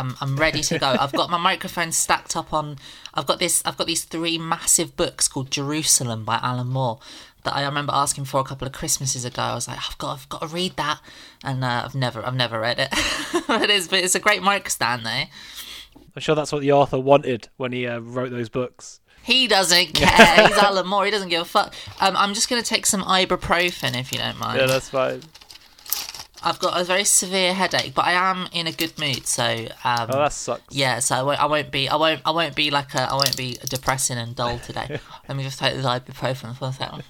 I'm ready to go. I've got my microphone stacked up on. I've got these 3 massive books called Jerusalem by Alan Moore that I remember asking for a couple of Christmases ago. I was like, I've got to read that, and I've never read it. But it's a great mic stand though. I'm sure that's what the author wanted when he wrote those books. He doesn't care. He's Alan Moore. He doesn't give a fuck. I'm just going to take some ibuprofen if you don't mind. Yeah, that's fine. I've got a very severe headache, but I am in a good mood. So oh, that sucks. Yeah, so I won't be depressing and dull today. Let me just take this ibuprofen for a second.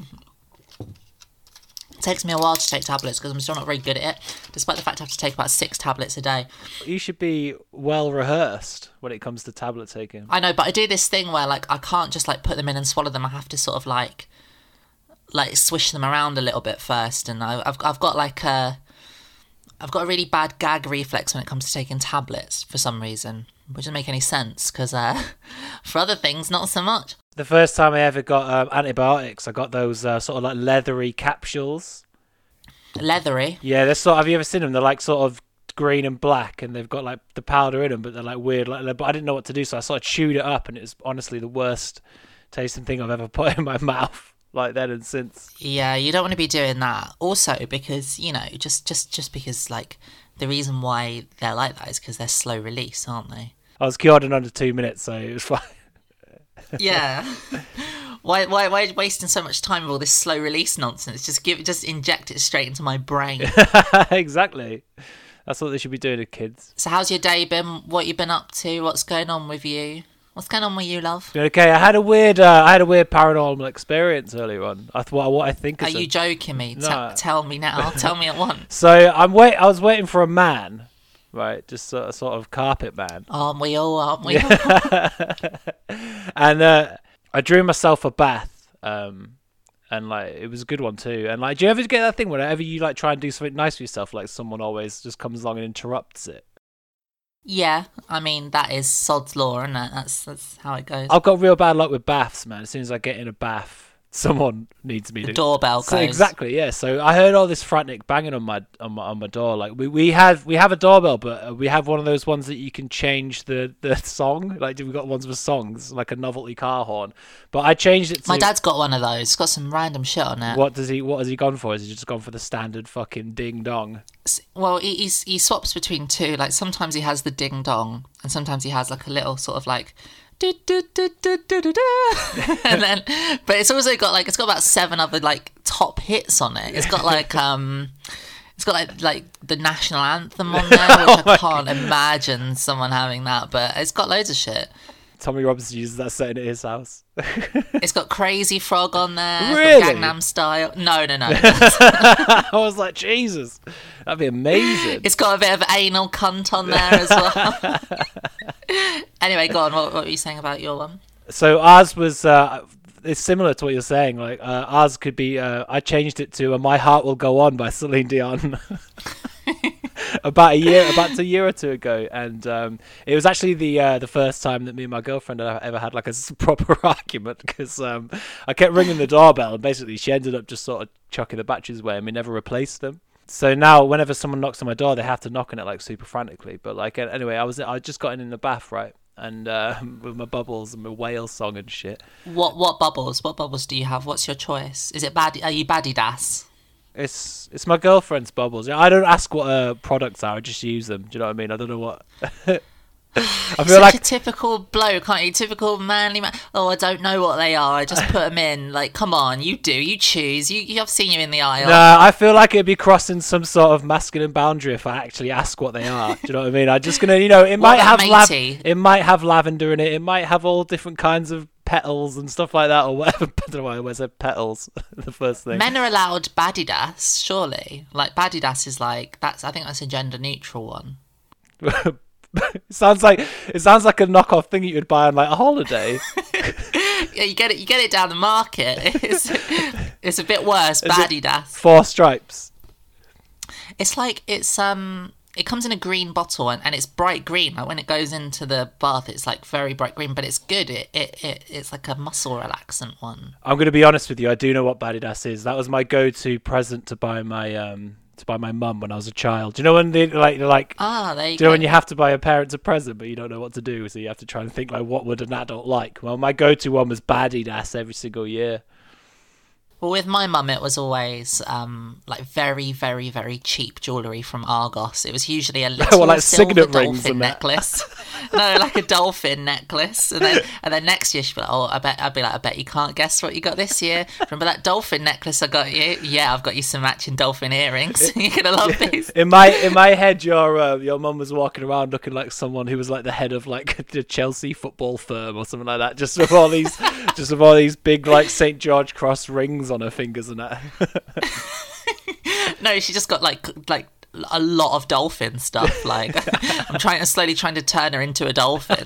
It takes me a while to take tablets because I'm still not very good at it, despite the fact I have to take about 6 tablets a day. You should be well rehearsed when it comes to tablet taking. I know, but I do this thing where like I can't just like put them in and swallow them. I have to sort of like swish them around a little bit first, and I've got a really bad gag reflex when it comes to taking tablets for some reason, which doesn't make any sense because for other things, not so much. The first time I ever got antibiotics, I got those sort of like leathery capsules. Leathery? Yeah, they're sort of, have you ever seen them? They're like sort of green and black, and they've got like the powder in them, but they're like weird. But I didn't know what to do, so I sort of chewed it up, and it was honestly the worst tasting thing I've ever put in my mouth. Like then and since. Yeah, you don't want to be doing that. Also, because just because like the reason why they're like that is because they're slow release, aren't they? I was cured in under 2 minutes, so it was fine. Yeah. Why are you wasting so much time with all this slow release nonsense? Just inject it straight into my brain. Exactly. That's what they should be doing to kids. So how's your day been? What you been up to? What's going on with you? What's going on with you, love? Okay, I had a weird paranormal experience earlier on. What I think. Are you joking me? No. Tell me now. Tell me at once. So I was waiting for a man, right? Just a sort of carpet man. Aren't we all? And I drew myself a bath. And like it was a good one too. And like, do you ever get that thing whenever you like try and do something nice for yourself, like someone always just comes along and interrupts it? Yeah, I mean that is sod's law, isn't it? That's how it goes. I've got real bad luck with baths, man. As soon as I get in a bath, someone needs me to. Doorbell goes. So exactly, yeah. So I heard all this frantic banging on my door. Like we have a doorbell, but we have one of those ones that you can change the song. Like we've got ones with songs, like a novelty car horn. But I changed it to. My dad's got one of those. It's got some random shit on it. What has he gone for? Has he just gone for the standard fucking ding dong? Well, he swaps between two. Like sometimes he has the ding dong, and sometimes he has like a little sort of like. And then, but it's also got about 7 other like top hits on it. It's got like the national anthem on there, which I can't imagine someone having that. But it's got loads of shit. Tommy Robinson uses that setting at his house. It's got Crazy Frog on there. Really? It's got Gangnam Style. No. I was like, Jesus, that'd be amazing. It's got a bit of anal cunt on there as well. Anyway, go on. What were you saying about your one? So ours was it's similar to what you're saying. Like ours could be. I changed it to "My Heart Will Go On" by Celine Dion. about a year or two ago, and it was actually the first time that me and my girlfriend ever had like a proper argument because I kept ringing the doorbell, and basically she ended up just sort of chucking the batteries away, and we never replaced them. So now whenever someone knocks on my door, they have to knock on it like super frantically. But like anyway, I just got in the bath, right, and with my bubbles and my whale song and shit. What bubbles? What bubbles do you have? What's your choice? Is it Are you Badidas? It's my girlfriend's bubbles. I don't ask what products are. I just use them. Do you know what I mean? I don't know what. I feel like a typical bloke, aren't you? Typical manly man. Oh, I don't know what they are. I just put them in. Like, come on, you do. You choose. I've seen you in the aisle. No, I feel like it'd be crossing some sort of masculine boundary if I actually ask what they are. Do you know what I mean? I'm just gonna, it might have it might have lavender in it. It might have all different kinds of petals and stuff like that, or whatever. I don't know why I said petals. The first thing. Men are allowed Badidas, surely. Like Badidas is like that's. I think that's a gender neutral one. It sounds like a knockoff thing you would buy on like a holiday. Yeah, you get it down the market. It's a bit worse. Badidas. 4 stripes. It's like it comes in a green bottle and it's bright green. Like when it goes into the bath, it's like very bright green, but it's good. It's like a muscle relaxant one. I'm going to be honest with you. I do know what Badidas is. That was my go-to present to buy my to buy my mum when I was a child. Do you know when they like? There you Do you know go. when you have to buy your parents a present, but you don't know what to do, so you have to try and think like, what would an adult like? Well, my go-to one was Adidas every single year. Well, with my mum, it was always like very, very, very cheap jewellery from Argos. It was usually a little Well, like silver signet rings dolphin and that. necklace. No, like a dolphin necklace. And then next year she'd be like, "Oh, I'd be like, I bet you can't guess what you got this year. Remember that dolphin necklace I got you? Yeah, I've got you some matching dolphin earrings. You're gonna love these." In my head, your mum was walking around looking like someone who was like the head of like the Chelsea football firm or something like that, just with all these big like St. George Cross rings on her fingers and that. No, she just got like a lot of dolphin stuff. Like I'm slowly trying to turn her into a dolphin.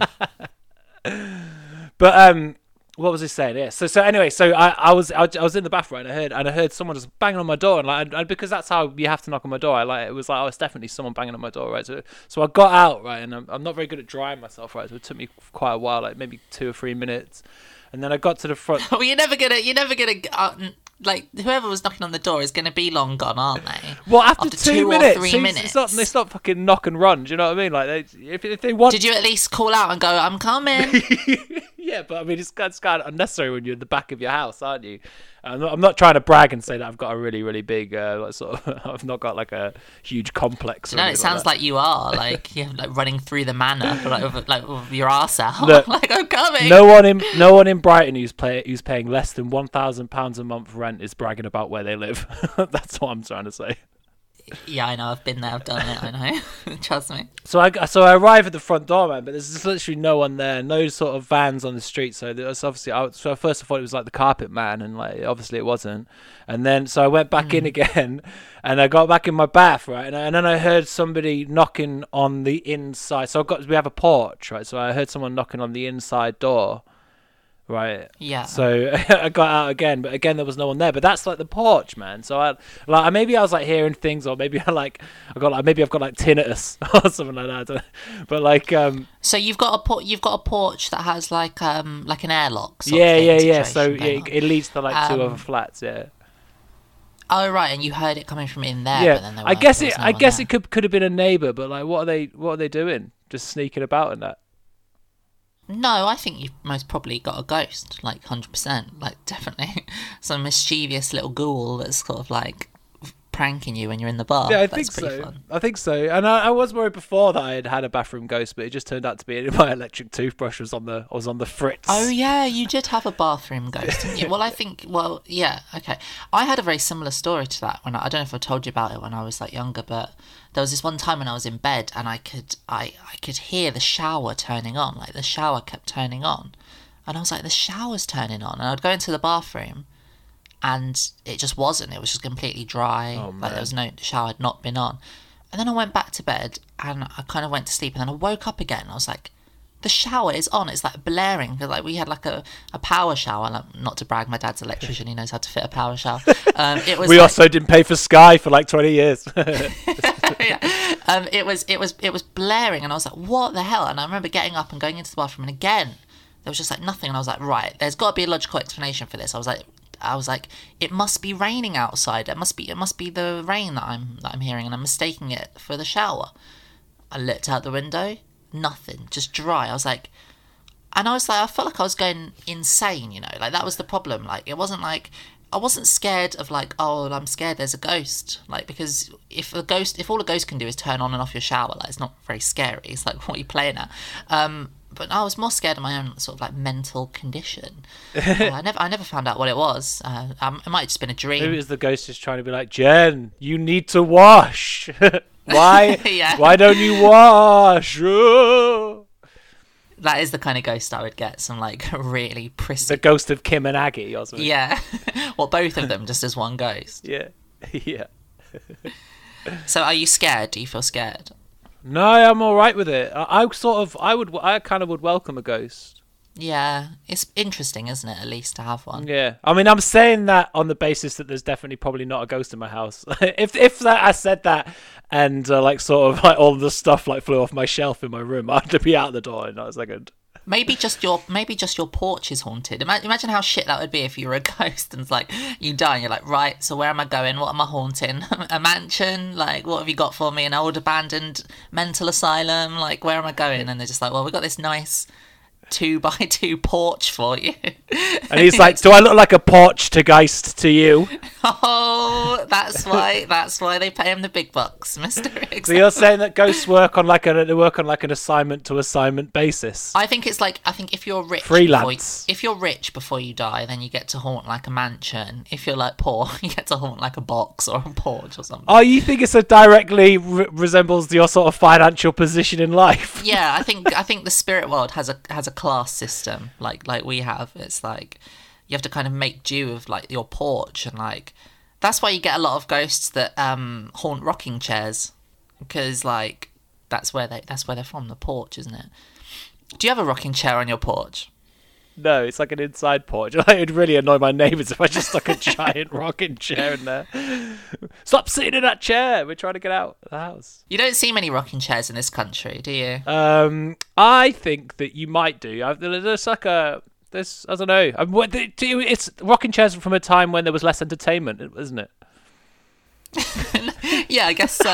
But what was I saying? Yeah. So anyway, so I was in the bathroom and I heard someone just banging on my door, and like and because that's how you have to knock on my door. It was like, oh, it's definitely someone banging on my door, right? So I got out, right, and I'm not very good at drying myself, right? So it took me quite a while, like maybe 2 or 3 minutes, and then I got to the front. Well, you're never gonna like whoever was knocking on the door is gonna be long gone, aren't they? Well, after 2 2 minutes, or 3 minutes. It's not fucking knock and run. Do you know what I mean? Like if they want. Did you at least call out and go, "I'm coming"? Yeah, but I mean, it's kind of unnecessary when you're in the back of your house, aren't you? I'm not trying to brag and say that I've got a really, really big, I've not got like a huge complex. No, it sounds like you are like you're like running through the manor, with your arse out. Look, like I'm coming. No one in Brighton who's paying less than £1,000 a month rent is bragging about where they live. That's what I'm trying to say. Yeah, I know. I've been there. I've done it. I know. Trust me. So I arrive at the front door, man, but there's just literally no one there, no sort of vans on the street. So there's obviously, so at first I thought it was like the carpet man, and like obviously it wasn't. And then so I went back in again, and I got back in my bath, right, and then I heard somebody knocking on the inside. So we have a porch, right? So I heard someone knocking on the inside door. Right. Yeah. So I got out again, but again there was no one there. But that's like the porch, man. So maybe I was like hearing things, or maybe I've got like tinnitus or something like that. I don't know. But like So you've got a porch that has like an airlock. Yeah. So it leads to like 2 other flats. Yeah. Oh right, and you heard it coming from in there. Yeah. But then I guess it could have been a neighbour, but like what are they doing? Just sneaking about and that. No, I think you've most probably got a ghost, like 100%, like definitely some mischievous little ghoul that's sort of like pranking you when you're in the bar. Yeah, I That's think pretty so. fun. I think so. And I was worried before that I had a bathroom ghost, but it just turned out to be my electric toothbrush was on the fritz. Oh yeah, you did have a bathroom ghost, didn't you? Well, yeah, okay. I had a very similar story to that when I don't know if I told you about it when I was like younger, but there was this one time when I was in bed and I could hear the shower turning on, like the shower kept turning on, and I was like, the shower's turning on, and I'd go into the bathroom, and it just wasn't. It was just completely dry. Oh, like the shower had not been on. And then I went back to bed and I kind of went to sleep, and then I woke up again. And I was like, the shower is on. It's like blaring. Because like we had like a power shower. Like, not to brag, my dad's an electrician. He knows how to fit a power shower. It was. We also didn't pay for Sky for like 20 years. Yeah. It was blaring, and I was like, what the hell? And I remember getting up and going into the bathroom, and again there was just like nothing. And I was like, right, there's got to be a logical explanation for this. I was like, it must be raining outside. It must be the rain that I'm hearing, and I'm mistaking it for the shower. I looked out the window, nothing, just dry. I felt like I was going insane, you know, like that was the problem. Like it wasn't like I wasn't scared of like, oh, I'm scared there's a ghost, like, because if all a ghost can do is turn on and off your shower, like it's not very scary. It's like, what are you playing at? But I was more scared of my own sort of like mental condition. I never found out what it was. It might have just been a dream. Maybe it was the ghost just trying to be like, Jen, you need to wash. Why? Yeah. Why don't you wash? That is the kind of ghost I would get. Some like really prissy. The ghost of Kim and Aggie or something. Yeah. Well, both of them just as one ghost. Yeah. Yeah. So are you scared? Do you feel scared? No, I'm all right with it. I kind of would welcome a ghost. Yeah, it's interesting, isn't it? At least to have one. Yeah, I mean, I'm saying that on the basis that there's definitely probably not a ghost in my house. I said that, and like sort of like all the stuff like flew off my shelf in my room, I'd be out the door in a second. Maybe just your porch is haunted. Imagine how shit that would be if you were a ghost and it's like you die and you're like, right, so where am I going? What am I haunting? A mansion? Like, what have you got for me? An old abandoned mental asylum? Like, where am I going? And they're just like, well, we've got this nice 2x2 porch for you. And he's like, do I look like a porch to Geist to you? Oh, that's why they pay him the big bucks, Mr. So you're saying that ghosts work on like an assignment to assignment basis? I think if you're rich, Freelance. if you're rich before you die, then you get to haunt like a mansion. If you're like poor, you get to haunt like a box or a porch or something. Oh, you think it's directly resembles your sort of financial position in life? Yeah, I think the spirit world has a class system like we have. It's like you have to kind of make do of like your porch, and like that's why you get a lot of ghosts that haunt rocking chairs, because like that's where they're from, the porch, isn't it? Do you have a rocking chair on your porch? No, it's like an inside porch. It'd really annoy my neighbours if I just stuck a giant rocking chair in there. Stop sitting in that chair. We're trying to get out of the house. You don't see many rocking chairs in this country, do you? I think that you might do. There's like a... I don't know. It's rocking chairs from a time when there was less entertainment, isn't it? Yeah, I guess so.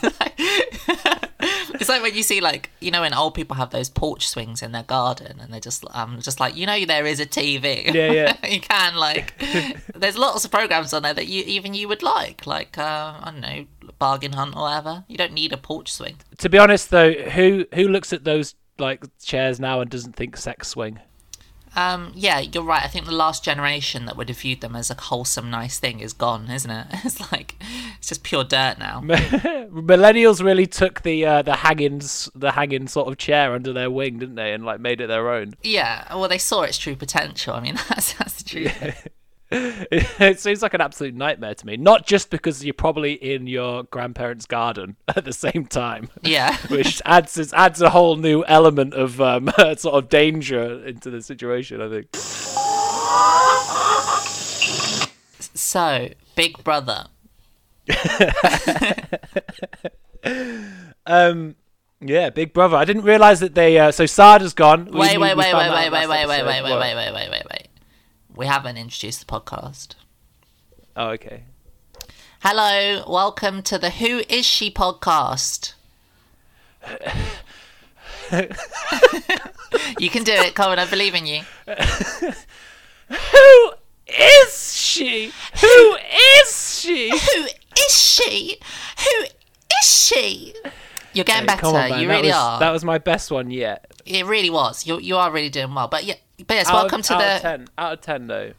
It's like when you see, like, you know, when old people have those porch swings in their garden, and they're just like, you know, there is a TV. Yeah. You can, like, there's lots of programs on there that you would like, I don't know, Bargain Hunt or whatever. You don't need a porch swing. To be honest, though, who looks at those like chairs now and doesn't think sex swing? Yeah, you're right. I think the last generation that would have viewed them as a wholesome, nice thing is gone, isn't it? It's just pure dirt now. Millennials really took the hanging sort of chair under their wing, didn't they, and like made it their own. Yeah, well, they saw its true potential. I mean, that's the truth. Yeah. It seems like an absolute nightmare to me. Not just because you're probably in your grandparents' garden at the same time. Yeah. Which adds a whole new element of sort of danger into the situation, I think. So, Big Brother. Yeah, Big Brother. I didn't realise that they. So Sada's gone. Wait. We haven't introduced the podcast. Oh, okay. Hello, welcome to the Who Is She podcast. You can do it, Colin, I believe in you. Who is she? Who is she? Who is she? Who is she? You're getting better, on, you really are. That was my best one yet. It really was. You are really doing well. But yes, welcome to the... Out of 10, though.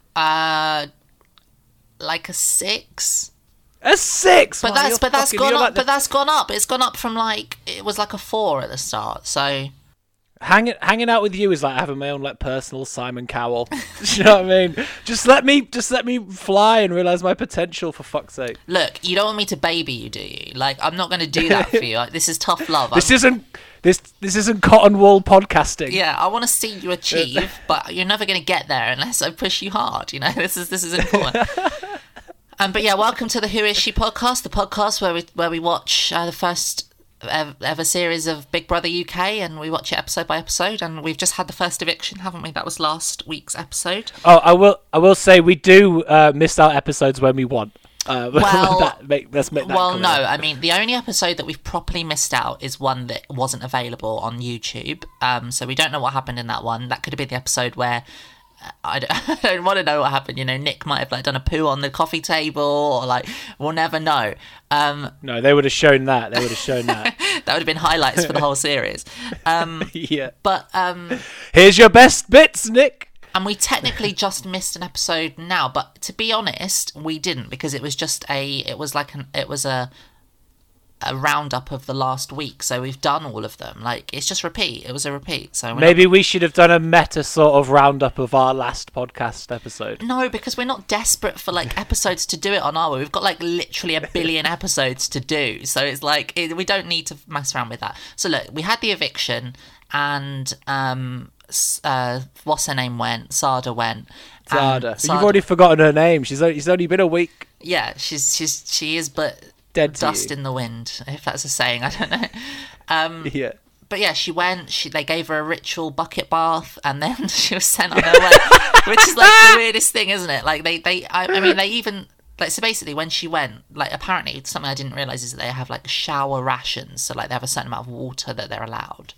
Like a 6. A 6. But that's gone up. But that's gone up. It's gone up from it was like a 4 at the start. So hanging out with you is like having my own like personal Simon Cowell. Do you know what I mean? Just let me fly and realize my potential, for fuck's sake. Look, you don't want me to baby you, do you? Like, I'm not going to do that for you. Like, this is tough love. This isn't cotton wool podcasting. Yeah, I want to see you achieve, but you're never going to get there unless I push you hard. You know, this is important. But yeah, welcome to the Who Is She podcast, the podcast where we watch the first ever series of Big Brother UK, and we watch it episode by episode. And we've just had the first eviction, haven't we? That was last week's episode. Oh, I will say we do miss out episodes when we want. Let's make that no, I mean, the only episode that we've properly missed out is one that wasn't available on YouTube. So we don't know what happened in that one. That could have been the episode where I don't want to know what happened. You know, Nick might have done a poo on the coffee table, or we'll never know. No, they would have shown that. That would have been highlights for the whole series. Yeah. But here's your best bits, Nick. And we technically just missed an episode now, but to be honest, we didn't, because it was just a roundup of the last week. So we've done all of them. It's just repeat. It was a repeat. So maybe we should have done a meta sort of roundup of our last podcast episode. No, because we're not desperate for episodes to do it on our way. We've got literally a billion episodes to do. So it's we don't need to mess around with that. So look, we had the eviction, and what's her name went? Sada went. Sada. You've already forgotten her name. She's only been a week. Yeah, she is, but dead dust in the wind, if that's a saying. I don't know. Yeah. but yeah, she went. They gave her a ritual bucket bath, and then she was sent on her way, which is like the weirdest thing, isn't it? Like I mean, they even like so basically when she went, like apparently something I didn't realize is that they have like shower rations, so like they have a certain amount of water that they're allowed,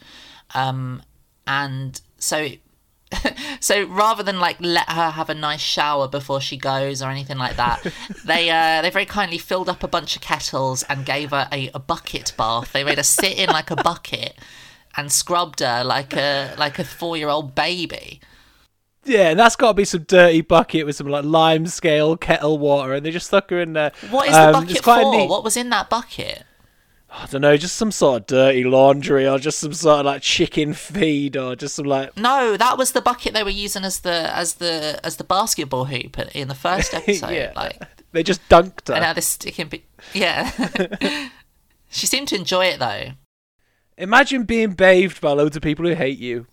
and so. So rather than like let her have a nice shower before she goes or anything like that, they very kindly filled up a bunch of kettles and gave her a bucket bath. They made her sit in like a bucket and scrubbed her like a 4-year-old baby. Yeah, and that's got to be some dirty bucket with some like lime scale kettle water, and they just stuck her in there. What is the bucket for? What was in that bucket? I don't know, just some sort of dirty laundry or just some sort of like chicken feed or just some like... No, that was the bucket they were using as the basketball hoop in the first episode. Yeah. Like they just dunked her. And now they're sticking... Yeah. She seemed to enjoy it though. Imagine being bathed by loads of people who hate you.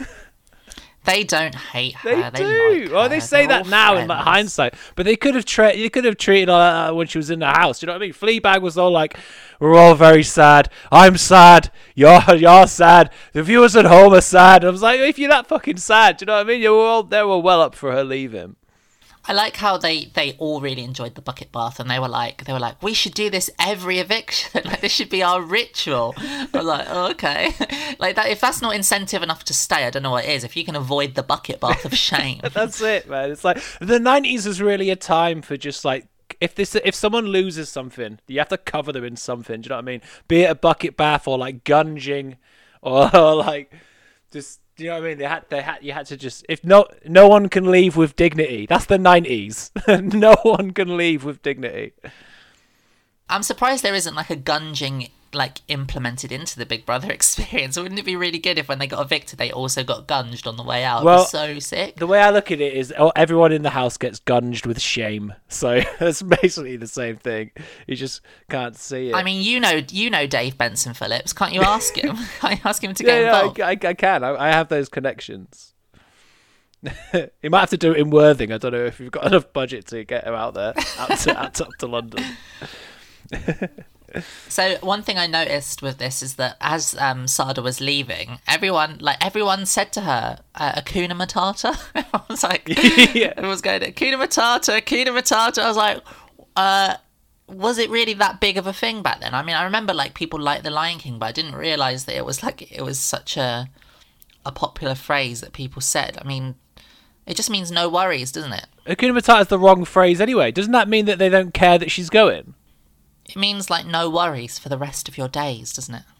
They don't hate her. They do. Like her. They say They're that now in like hindsight, but they could have treated her like that when she was in the house. You know what I mean? Fleabag was all like, "We're all very sad. I'm sad. You're sad. The viewers at home are sad." I was like, if you're that fucking sad, do you know what I mean? They were well up for her leaving. I like how they all really enjoyed the bucket bath, and they were like, we should do this every eviction. Like this should be our ritual. I was like, oh, okay, like that. If that's not incentive enough to stay, I don't know what is. If you can avoid the bucket bath of shame, that's it, man. It's like the 90s was really a time for just like if someone loses something, you have to cover them in something. Do you know what I mean? Be it a bucket bath or like gunging, or like just. Do you know what I mean? You had to just if no one can leave with dignity. That's the 90s. No one can leave with dignity. I'm surprised there isn't like a gunging like implemented into the Big Brother experience. Wouldn't it be really good if when they got evicted they also got gunged on the way out? Well, it was so sick. The way I look at it is everyone in the house gets gunged with shame. So it's basically the same thing. You just can't see it. I mean, you know Dave Benson Phillips. Can't you ask him? Can't you ask him to get involved? I can. I have those connections. You might have to do it in Worthing. I don't know if you've got enough budget to get him out there, up to London. So one thing I noticed with this is that as Sada was leaving, everyone said to her, "Hakuna Matata." I was like, yeah. Everyone's going, "Hakuna Matata, Hakuna Matata." I was like, was it really that big of a thing back then? I mean, I remember like people liked The Lion King, but I didn't realise that it was such a popular phrase that people said. I mean, it just means no worries, doesn't it? Hakuna Matata is the wrong phrase anyway. Doesn't that mean that they don't care that she's going? It means like no worries for the rest of your days, doesn't it?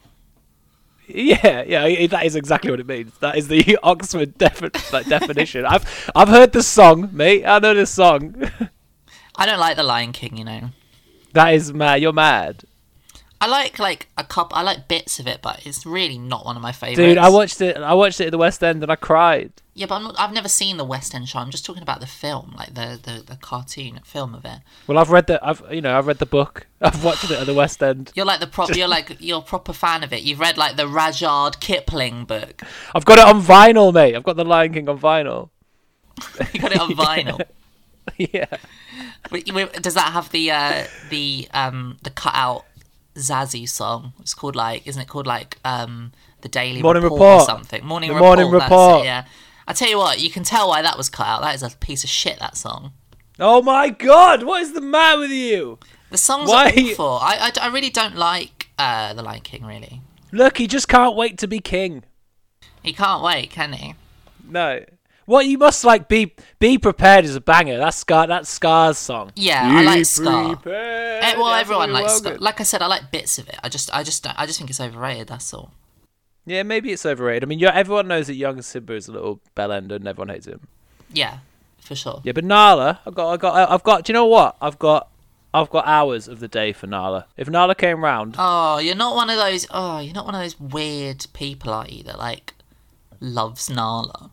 Yeah, that is exactly what it means. That is the Oxford definition. I've heard the song, mate. I know the song. I don't like The Lion King, you know. That is mad. You're mad. I like a couple. I like bits of it, but it's really not one of my favourites. Dude, I watched it at the West End and I cried. Yeah, but I've never seen the West End show. I'm just talking about the film, like the cartoon film of it. Well, I've read the book. I've watched it at the West End. You're you're a proper fan of it. You've read like the Rudyard Kipling book. I've got it on vinyl, mate. I've got The Lion King on vinyl. You got it on vinyl. Yeah. Does that have the cutout Zazie song? It's called like, isn't it called like the Daily Morning Report or something? Morning Report. Report. It, yeah. I tell you what, you can tell why that was cut out. That is a piece of shit. That song. Oh my god! What is the matter with you? The songs are awful. I really don't like The Lion King. Really. Look, he just can't wait to be king. He can't wait, can he? No. What you must like be prepared is a banger. That's Scar's song. Yeah, I like Scar. Well, everyone likes Scar. Like I said, I like bits of it. I just think it's overrated. That's all. Yeah, maybe it's overrated. I mean, everyone knows that young Simba is a little bellender, and everyone hates him. Yeah, for sure. Yeah, but Nala, I've got. Do you know what? I've got hours of the day for Nala. If Nala came round. Oh, you're not one of those. Oh, you're not one of those weird people, are you? That like loves Nala.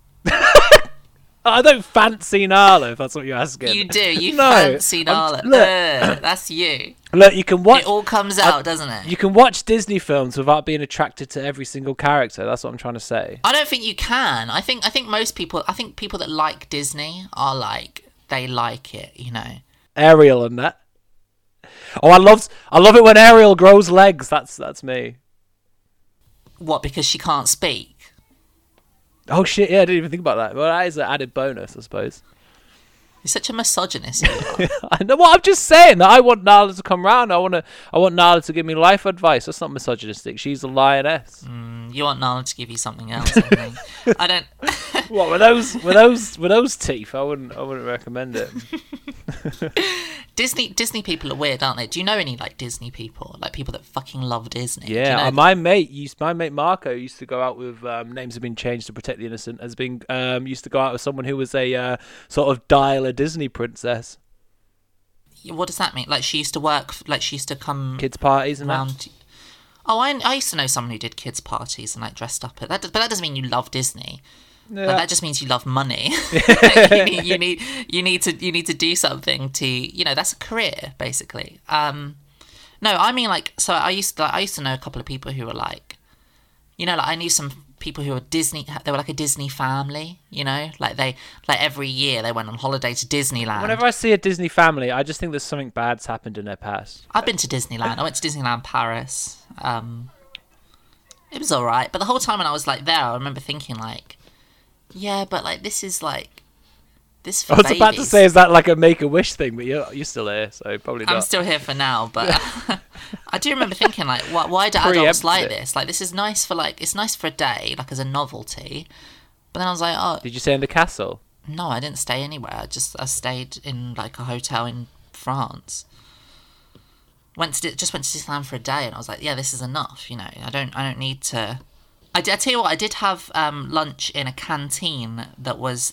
I don't fancy Nala, if that's what you're asking. You do. You fancy Nala. Look, that's you. Look, you can watch. It all comes out, doesn't it? You can watch Disney films without being attracted to every single character. That's what I'm trying to say. I don't think you can. I think most people. I think people that like Disney are like they like it. You know. Ariel and that. Oh, I love it when Ariel grows legs. That's me. What, because she can't speak? Oh shit! Yeah, I didn't even think about that. Well, that is an added bonus, I suppose. You're such a misogynist. You are. I know. Well, I'm just saying that I want Nala to come round. I want Nala to give me life advice. That's not misogynistic. She's a lioness. You want Nala to give you something else, I think. I don't... What with those teeth? I wouldn't recommend it. Disney people are weird, aren't they? Do you know any like Disney people, like people that fucking love Disney? Yeah, Do you know my mate Marco used to go out with names have been changed to protect the innocent. Used to go out with someone who was a sort of dial a Disney princess. What does that mean? Like she used to work, like she used to come Kids parties and around. that. Oh, I used to know someone who did kids parties and like dressed up at that, but that doesn't mean you love Disney. Yeah. Like, that just means you love money. you need to do something to, you know, that's a career basically. No, I mean like, so I used to know a couple of people who were like, you know, like I knew some people who were Disney. They were like a Disney family, you know, like every year they went on holiday to Disneyland. Whenever I see a Disney family, I just think there's something bad's happened in their past. I've been to Disneyland. I went to Disneyland Paris. It was all right, but the whole time when I was like there, I remember thinking like, yeah, but like this is like this for I was babies. about to say, is that like a Make-A-Wish thing? But you're still here, so probably not. I'm still here for now, but I do remember thinking like, why do adults like this? Like this is nice for like, it's nice for a day, like as a novelty. But then I was like, oh. Did you stay in the castle? No, I didn't stay anywhere. I stayed in like a hotel in France. Went to Disneyland for a day, and I was like, yeah, this is enough. You know, I don't need to. I tell you what, I did have lunch in a canteen that was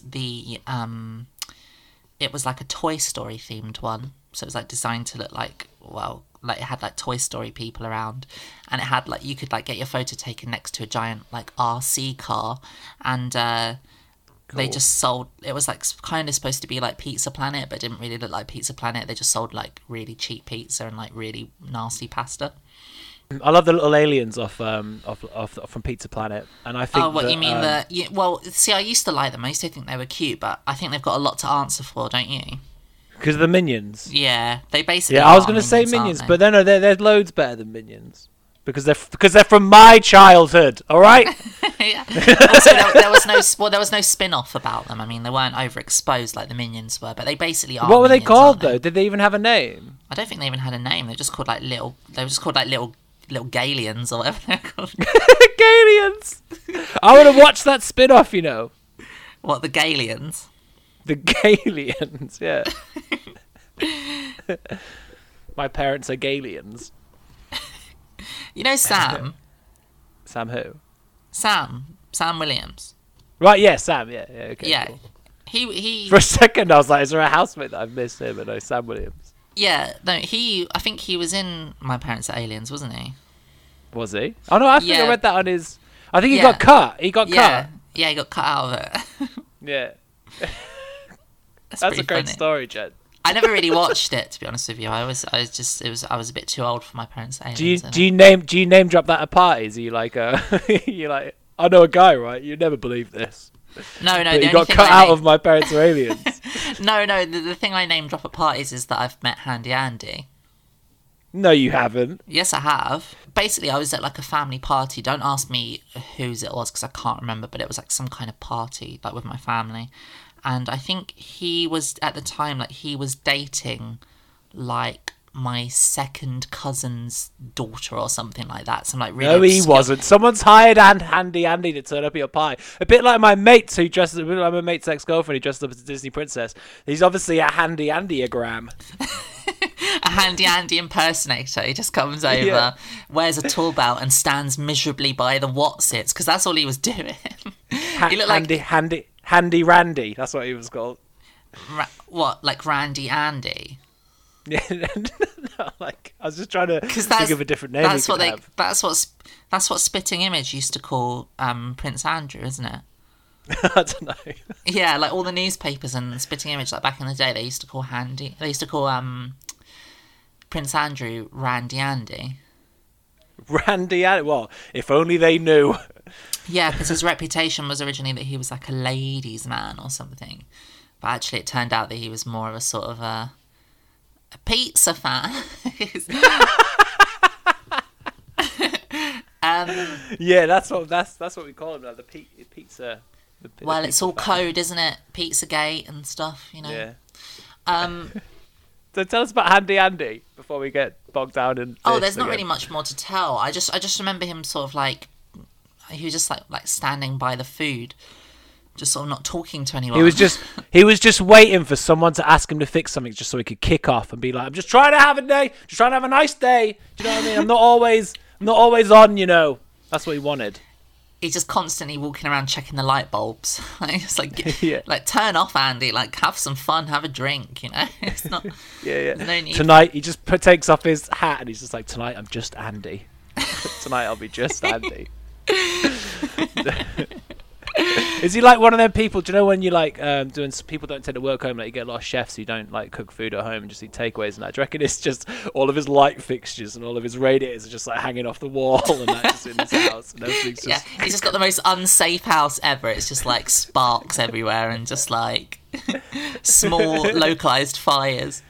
it was like a Toy Story themed one. So it was like designed to look like, well, like it had like Toy Story people around, and it had like, you could like get your photo taken next to a giant like RC car, and they just sold, it was like kind of supposed to be like Pizza Planet, but it didn't really look like Pizza Planet. They just sold like really cheap pizza and like really nasty pasta. I love the little aliens off from Pizza Planet, and I think. Oh, what you mean well, see, I used to like them. I used to think they were cute, but I think they've got a lot to answer for, don't you? Because of the Minions. Yeah, they basically. Yeah, I was going to say Minions, aren't but no, they're loads better than Minions because they're from my childhood. All right. Yeah. Also, there was no spin-off about them. I mean, they weren't overexposed like the Minions were, but they basically are. What were they Minions, called aren't they? though? Did they even have a name? I don't think they even had a name. They were just called like little. They were just called like little Galians or whatever they're called. Galians. I want to watch that spin-off. You know. What, the Galians? The Galians, yeah. My parents are Galians. You know Sam? Sam who? Sam Williams. Right, yeah, Sam, yeah, okay. Yeah. Cool. He For a second I was like, is there a housemate that I've missed here? But no, Sam Williams. Yeah, no, I think he was in My Parents Are Aliens, wasn't he? Was he? Oh no, I think I Yeah. read that on his... I think he Yeah. got cut. He got cut. Yeah, he got cut out of it. Yeah. That's a pretty great funny. story, Jed. I never really watched it, to be honest with you. I was a bit too old for My Parents Are Do you Aliens. do you name drop that at parties? Are you like you like, I know a guy, right? You never believe this. No, But the he only got thing cut I out of My Parents Are Aliens. No, the thing I name drop at parties is that I've met Handy Andy. No, you haven't. Yes, I have. Basically, I was at like a family party. Don't ask me whose it was because I can't remember, but it was like some kind of party, like with my family. And I think he was, at the time, like he was dating like my second cousin's daughter or something like that. Some like really No, he obscure- wasn't. Someone's hired Handy Andy to turn up at your party. A bit like my mates who dressed up, like my mate's ex-girlfriend who dressed up as a Disney princess. He's obviously a Handy Andyogram. A Handy Andy impersonator. He just comes over, Yeah. wears a tool belt, and stands miserably by the Watsits because that's all he was doing. He looked like Handy Randy. That's what he was called. what, like Randy Andy? Yeah, no, like I was just trying to Because think of a different name. That's we what could they. have. That's what Spitting Image used to call Prince Andrew, isn't it? I don't know. Yeah, like all the newspapers and Spitting Image, like back in the day, they used to call Prince Andrew Randy Andy. Randy Andy. Well, if only they knew. Yeah, because his reputation was originally that he was like a ladies' man or something, but actually it turned out that he was more of a sort of a Yeah, that's what we call him now. The pizza. Well, it's all code, isn't it? Pizzagate and stuff, you know. Yeah. So tell us about Handy Andy before we get bogged down in. There's not really much more to tell. I just remember him sort of like, he was just like standing by the food, just sort of not talking to anyone. He was just waiting for someone to ask him to fix something, just so he could kick off and be like, "I'm just trying to have a day, just trying to have a nice day." Do you know what I mean? I'm not always on, you know. That's what he wanted. He's just constantly walking around checking the light bulbs. Just like, Yeah. like turn off, Andy. Like, have some fun, have a drink. You know, it's not. Yeah. No need. Tonight he just takes off his hat and he's just like, "Tonight I'm just Andy. Tonight I'll be just Andy." Is he like one of them people? Do you know when you like people don't tend to work home? Like you get a lot of chefs who don't like cook food at home and just eat takeaways and that. Do you reckon it's just all of his light fixtures and all of his radiators are just like hanging off the wall and that just in his house? And everything's just... Yeah, he's just got the most unsafe house ever. It's just like sparks everywhere and just like small localized fires.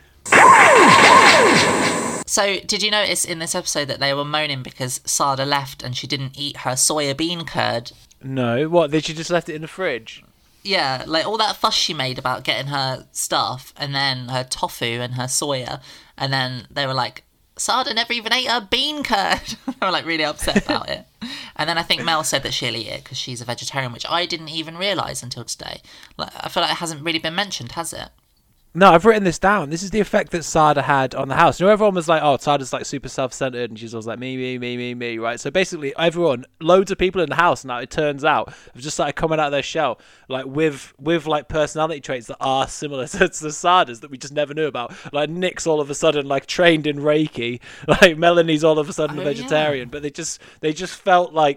So, did you notice in this episode that they were moaning because Sada left and she didn't eat her soya bean curd? No, what? They just left it in the fridge? Yeah, like all that fuss she made about getting her stuff and then her tofu and her soya, and then they were like, Sada never even ate her bean curd. They were like really upset about it. And then I think Mel said that she'll eat it because she's a vegetarian, which I didn't even realise until today. Like, I feel like it hasn't really been mentioned, has it? No, I've written this down. This is the effect that Sada had on the house. You know, everyone was like, "Oh, Sada's like super self-centered," and she's always like, "Me," right? So basically, everyone, loads of people in the house now, it turns out, have just started coming out of their shell, like with like personality traits that are similar to Sada's that we just never knew about. Like Nick's all of a sudden like trained in Reiki, like Melanie's all of a sudden a vegetarian, but they just felt like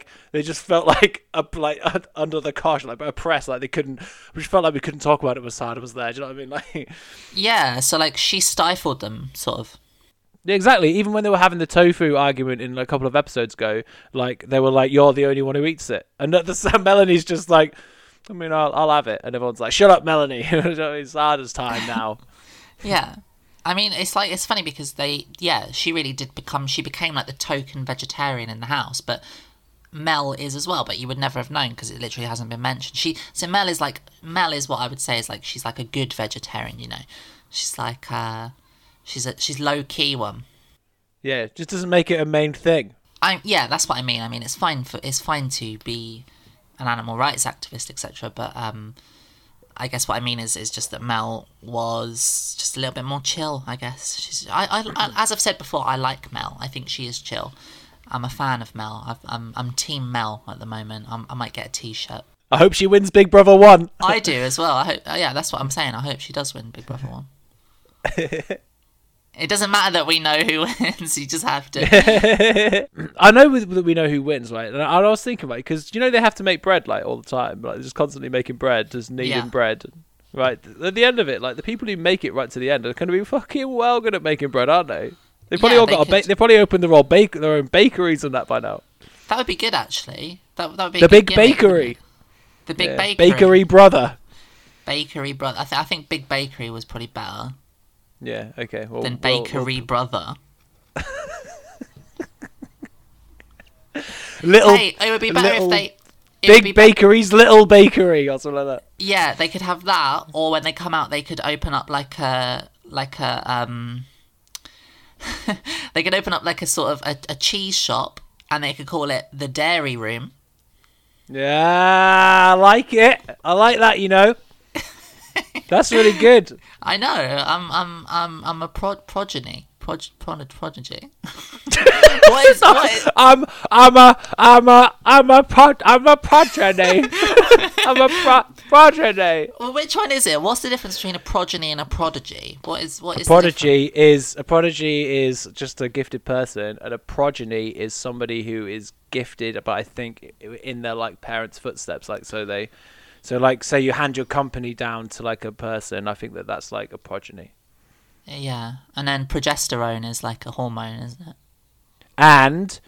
under the cosh, like oppressed, like we just felt like we couldn't talk about it when Sada was there. Do you know what I mean? Like. Yeah, so like she stifled them, sort of. Yeah, exactly. Even when they were having the tofu argument in a couple of episodes ago, like they were like, "You're the only one who eats it," and Melanie's just like, "I mean, I'll have it," and everyone's like, "Shut up, Melanie! It's Sada's time now." Yeah, I mean, it's funny because she really did she became like the token vegetarian in the house, but Mel is as well, but you would never have known because it literally hasn't been mentioned. Mel is what I would say is like she's like a good vegetarian, you know. She's like she's low key one. Yeah, it just doesn't make it a main thing. That's what I mean. I mean, it's fine to be an animal rights activist, etc. But I guess what I mean is just that Mel was just a little bit more chill. I guess she's as I've said before, I like Mel. I think she is chill. I'm a fan of Mel. I'm Team Mel at the moment. I might get a T-shirt. I hope she wins Big Brother 1. I do as well. I hope. Yeah, that's what I'm saying. I hope she does win Big Brother 1. It doesn't matter that we know who wins. You just have to. I know that we know who wins, right? And I was thinking about it because they have to make bread like all the time, like just constantly making bread, just kneading bread. Right at the end of it, like the people who make it right to the end are going to be fucking well good at making bread, aren't they? They probably they probably opened their own bakeries and that by now. That would be good, actually. That would be the big bakery. The big bakery. Bakery brother. Bakery brother. I think Big Bakery was probably better. Yeah. Okay. Well, than Bakery brother. It would be better if they. Big Bakery's Little Bakery or something like that. Yeah, they could have that, or when they come out, they could open up like a they could open up like a sort of a cheese shop, and they could call it the Dairy Room. Yeah, I like it. I like that. You know, that's really good. I know. I'm a progeny. Prodigy. What is? I'm a progeny. I'm a progeny. Well, which one is it? What's the difference between a progeny and a prodigy? What is a prodigy is just a gifted person, and a progeny is somebody who is gifted, but I think in their like parents' footsteps. Like so like say you hand your company down to like a person. I think that's like a progeny. Yeah, and then progesterone is like a hormone, isn't it? And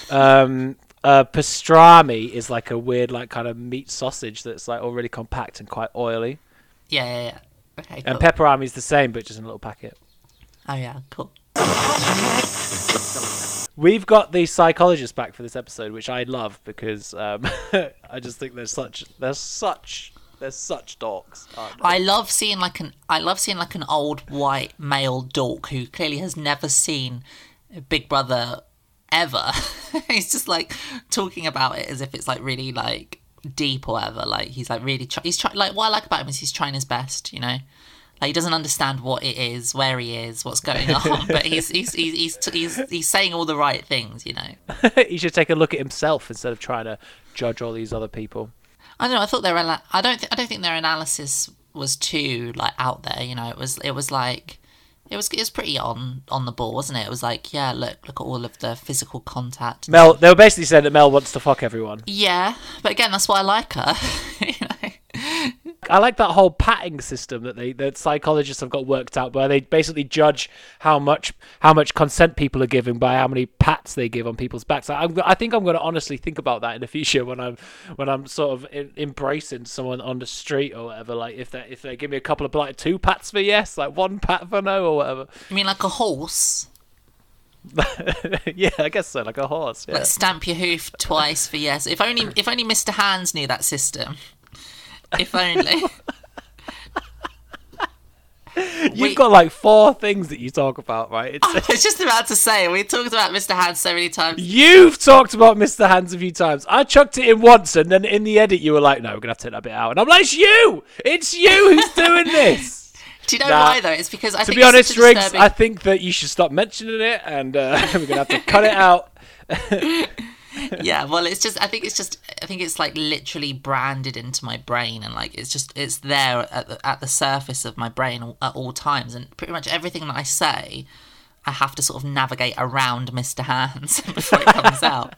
pastrami is like a weird, like kind of meat sausage that's like already compact and quite oily. Yeah. Okay. Cool. And pepperami is the same, but just in a little packet. Oh yeah, cool. We've got the psychologist back for this episode, which I love because I just think they're such dorks. Aren't they? I love seeing like an old white male dork who clearly has never seen Big Brother ever. He's just like talking about it as if it's like really like deep or whatever. Like he's like really like what I like about him is he's trying his best, you know. Like he doesn't understand what it is, where he is, what's going on, but he's saying all the right things, you know. He should take a look at himself instead of trying to judge all these other people. I don't know. I thought I don't think their analysis was too like out there. You know, it was pretty on the ball, wasn't it? It was like, yeah, look at all of the physical contact. Mel, they were basically saying that Mel wants to fuck everyone. Yeah, but again, that's why I like her. You know? I like that whole patting system that the psychologists have got worked out, where they basically judge how much consent people are giving by how many pats they give on people's backs. I think I'm going to honestly think about that in the future when I'm sort of embracing someone on the street or whatever. Like if they give me a couple of like 2 pats for yes, like 1 pat for no or whatever. You mean like a horse? Yeah, I guess so, like a horse. Yeah. Like stamp your hoof twice for yes. If only Mr. Hands knew that system. If only. You've got like 4 things that you talk about, right? I was just about to say, we talked about Mr. Hands so many times. You've talked about Mr. Hands a few times. I chucked it in once, and then in the edit you were like, no, we're going to have to take that bit out. And I'm like, it's you who's doing this. Do you know why, though? It's because I think to be honest, Riggs, I think that you should stop mentioning it, and we're going to have to cut it out. Yeah, well, I think it's like literally branded into my brain, and like it's there at the surface of my brain at all times, and pretty much everything that I say, I have to sort of navigate around Mr. Hands before it comes out.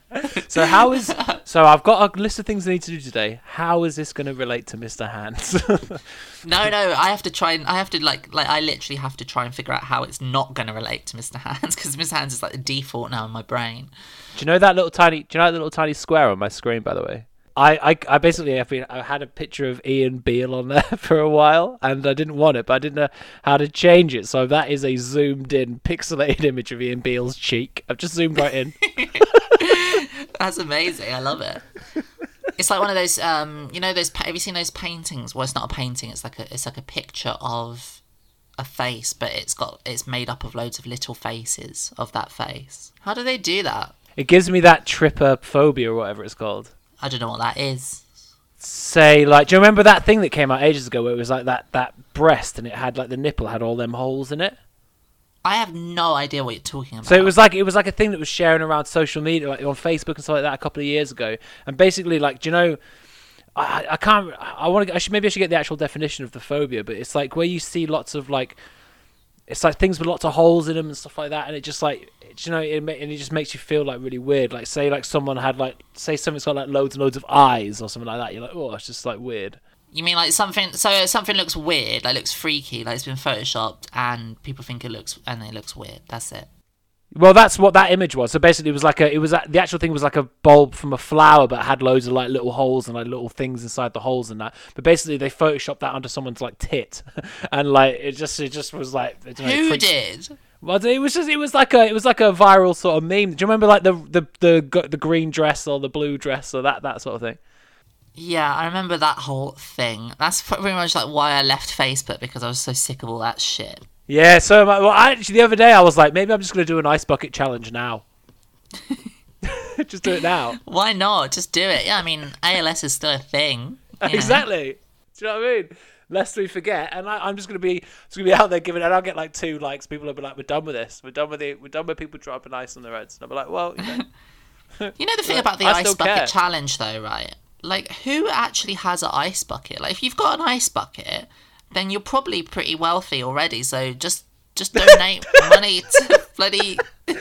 So I've got a list of things I need to do today. How is this going to relate to Mr. Hands? No, I have to I literally have to try and figure out how it's not going to relate to Mr. Hands, because Mr. Hands is like the default now in my brain. Do you know that little tiny square on my screen, by the way? I basically I had a picture of Ian Beale on there for a while, and I didn't want it, but I didn't know how to change it. So that is a zoomed in, pixelated image of Ian Beale's cheek. I've just zoomed right in. That's amazing. I love it. It's like one of those, have you seen those paintings? Well, it's not a painting. It's like a picture of a face, but it's made up of loads of little faces of that face. How do they do that? It gives me that trypophobia or whatever it's called. I don't know what that is. Say, like, do you remember that thing that came out ages ago where it was like that breast and it had like the nipple had all them holes in it? I have no idea what you're talking about. So it was like a thing that was sharing around social media, like on Facebook and stuff like that, a couple of years ago. And basically, like, do you know, I can't. I should get the actual definition of the phobia, but it's like where you see lots of like, it's like things with lots of holes in them and stuff like that, and it just like, you know, and it just makes you feel like really weird. Like say like someone had like, say something's got like loads and loads of eyes or something like that. You're like, oh, it's just like weird. You mean like something looks weird, like looks freaky, like it's been photoshopped, and people think it looks weird. That's it. Well, that's what that image was. So basically, the actual thing was like a bulb from a flower, but it had loads of like little holes and like little things inside the holes and that. But basically, they photoshopped that onto someone's like tit, and like it just was like who did? Well, it was like a viral sort of meme. Do you remember like the green dress or the blue dress or that sort of thing? Yeah, I remember that whole thing. That's pretty much like why I left Facebook, because I was so sick of all that shit. Yeah, so actually the other day I was like, maybe I'm just going to do an ice bucket challenge now. Just do it now. Why not? Just do it. Yeah, I mean, ALS is still a thing. Exactly. Do you know what I mean? Lest we forget, and I'm just gonna be out there giving, and I'll get like 2 likes. People will be like, "We're done with this. We're done with people dropping ice on their heads." And I'll be like, "Well, you know." You know the thing about the ice bucket challenge, though, right? Like, who actually has an ice bucket? Like, if you've got an ice bucket, then you're probably pretty wealthy already. So just donate money to bloody.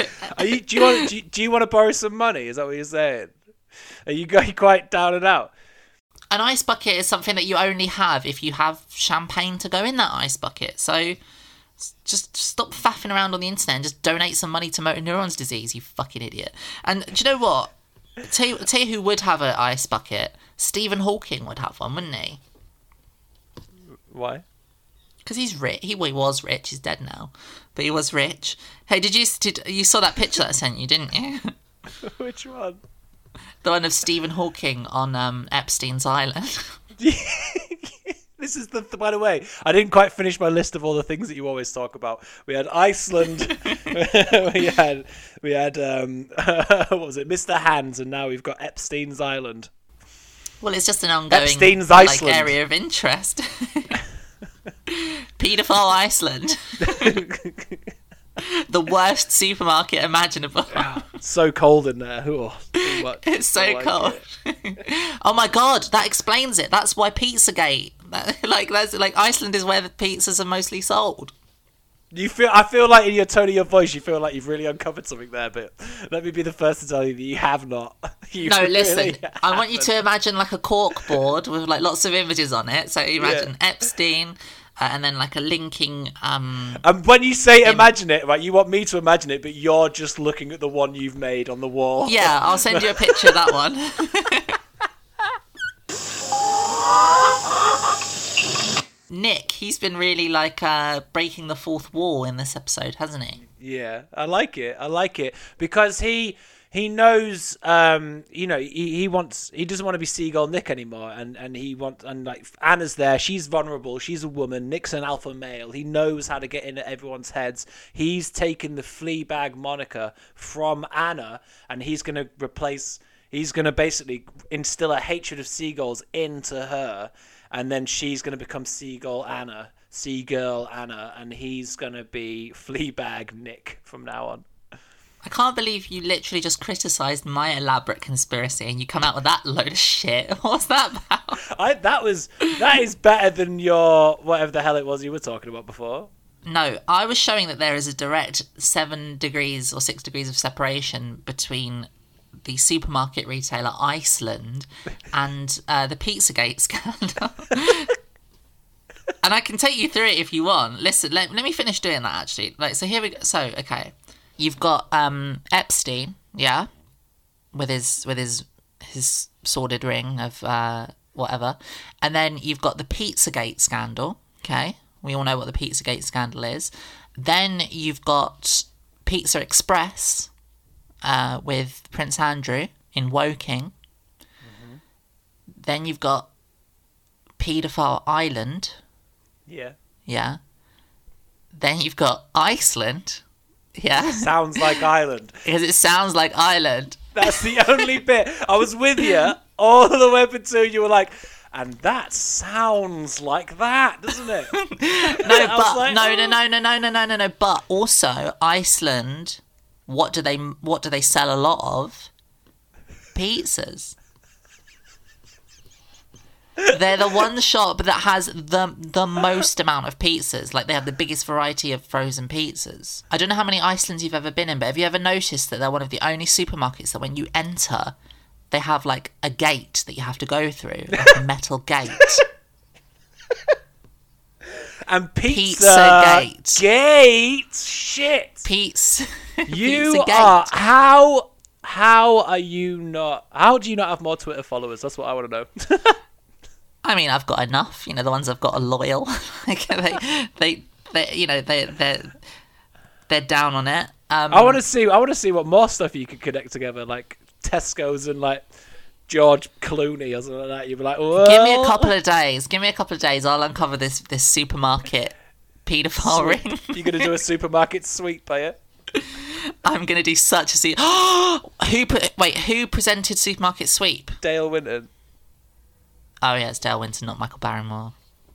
Do you want to borrow some money? Is that what you're saying? Are you quite down and out? An ice bucket is something that you only have if you have champagne to go in that ice bucket. So just stop faffing around on the internet and just donate some money to motor neurons disease, you fucking idiot. And do you know what? Tell you who would have an ice bucket? Stephen Hawking would have one, wouldn't he? Why? Because he's rich. He was rich. He's dead now, but he was rich. Hey, you saw that picture that I sent you, didn't you? Which one? The one of Stephen Hawking on Epstein's Island. This is by the way, I didn't quite finish my list of all the things that you always talk about. We had Iceland, we had what was it, Mr. Hands, and now we've got Epstein's Island. Well, it's just an ongoing Epstein's like, Iceland. area of interest. Paedophile Iceland. The worst supermarket imaginable. So cold in there. Oh, too much. It's so cold. Oh my god, that explains it. That's why Pizzagate. Iceland is where the pizzas are mostly sold. I feel like in your tone of your voice, you feel like you've really uncovered something there, but let me be the first to tell you that you have not. Listen. I want you to imagine like a cork board with like lots of images on it. So you imagine Epstein, and then like a linking. And when you say imagine it, right, you want me to imagine it, but you're just looking at the one you've made on the wall. Yeah, I'll send you a picture of that one. Nick, he's been really like breaking the fourth wall in this episode, hasn't he? Yeah, I like it because he knows, he doesn't want to be Seagull Nick anymore, and like Anna's there, she's vulnerable, she's a woman, Nick's an alpha male, he knows how to get into everyone's heads. He's taken the Fleabag moniker from Anna, and he's gonna basically instill a hatred of seagulls into her. And then she's going to become Seagull Anna, and he's going to be Fleabag Nick from now on. I can't believe you literally just criticised my elaborate conspiracy and you come out with that load of shit. What's that about? That is better than your whatever the hell it was you were talking about before. No, I was showing that there is a direct 7 degrees or 6 degrees of separation between the supermarket retailer Iceland and the Pizzagate scandal. And I can take you through it if you want. Listen, let me finish doing that actually. So here we go. So, okay. You've got Epstein, yeah, with his sordid ring of whatever. And then you've got the Pizzagate scandal, okay? We all know what the Pizzagate scandal is. Then you've got Pizza Express, with Prince Andrew in Woking. Mm-hmm. Then you've got Paedophile Island. Yeah. Yeah. Then you've got Iceland. Yeah. Sounds like Ireland. Because it sounds like Ireland. That's the only bit. I was with you all the way up until you were like, and that sounds like that, doesn't it? No. But also Iceland. What do they sell a lot of? Pizzas. They're the one shop that has the most amount of pizzas. Like, they have the biggest variety of frozen pizzas. I don't know how many Icelands you've ever been in, but have you ever noticed that they're one of the only supermarkets that when you enter, they have like a gate that you have to go through, like a metal gate. And pizza gate. Shit. Pizza. You Pizza are. gate. How are you not? How do you not have more Twitter followers? That's what I want to know. I mean, I've got enough. You know, the ones I've got are loyal. Like, they're down on it. I want to see what more stuff you could connect together, like Tesco's and like George Clooney or something like that. You'd be like, whoa. Give me a couple of days. I'll uncover this supermarket paedophile ring. You're gonna do a supermarket sweep, are you? I'm gonna do such a who presented Supermarket Sweep? Dale Winton. Oh yeah, it's Dale Winton, not Michael Barrymore.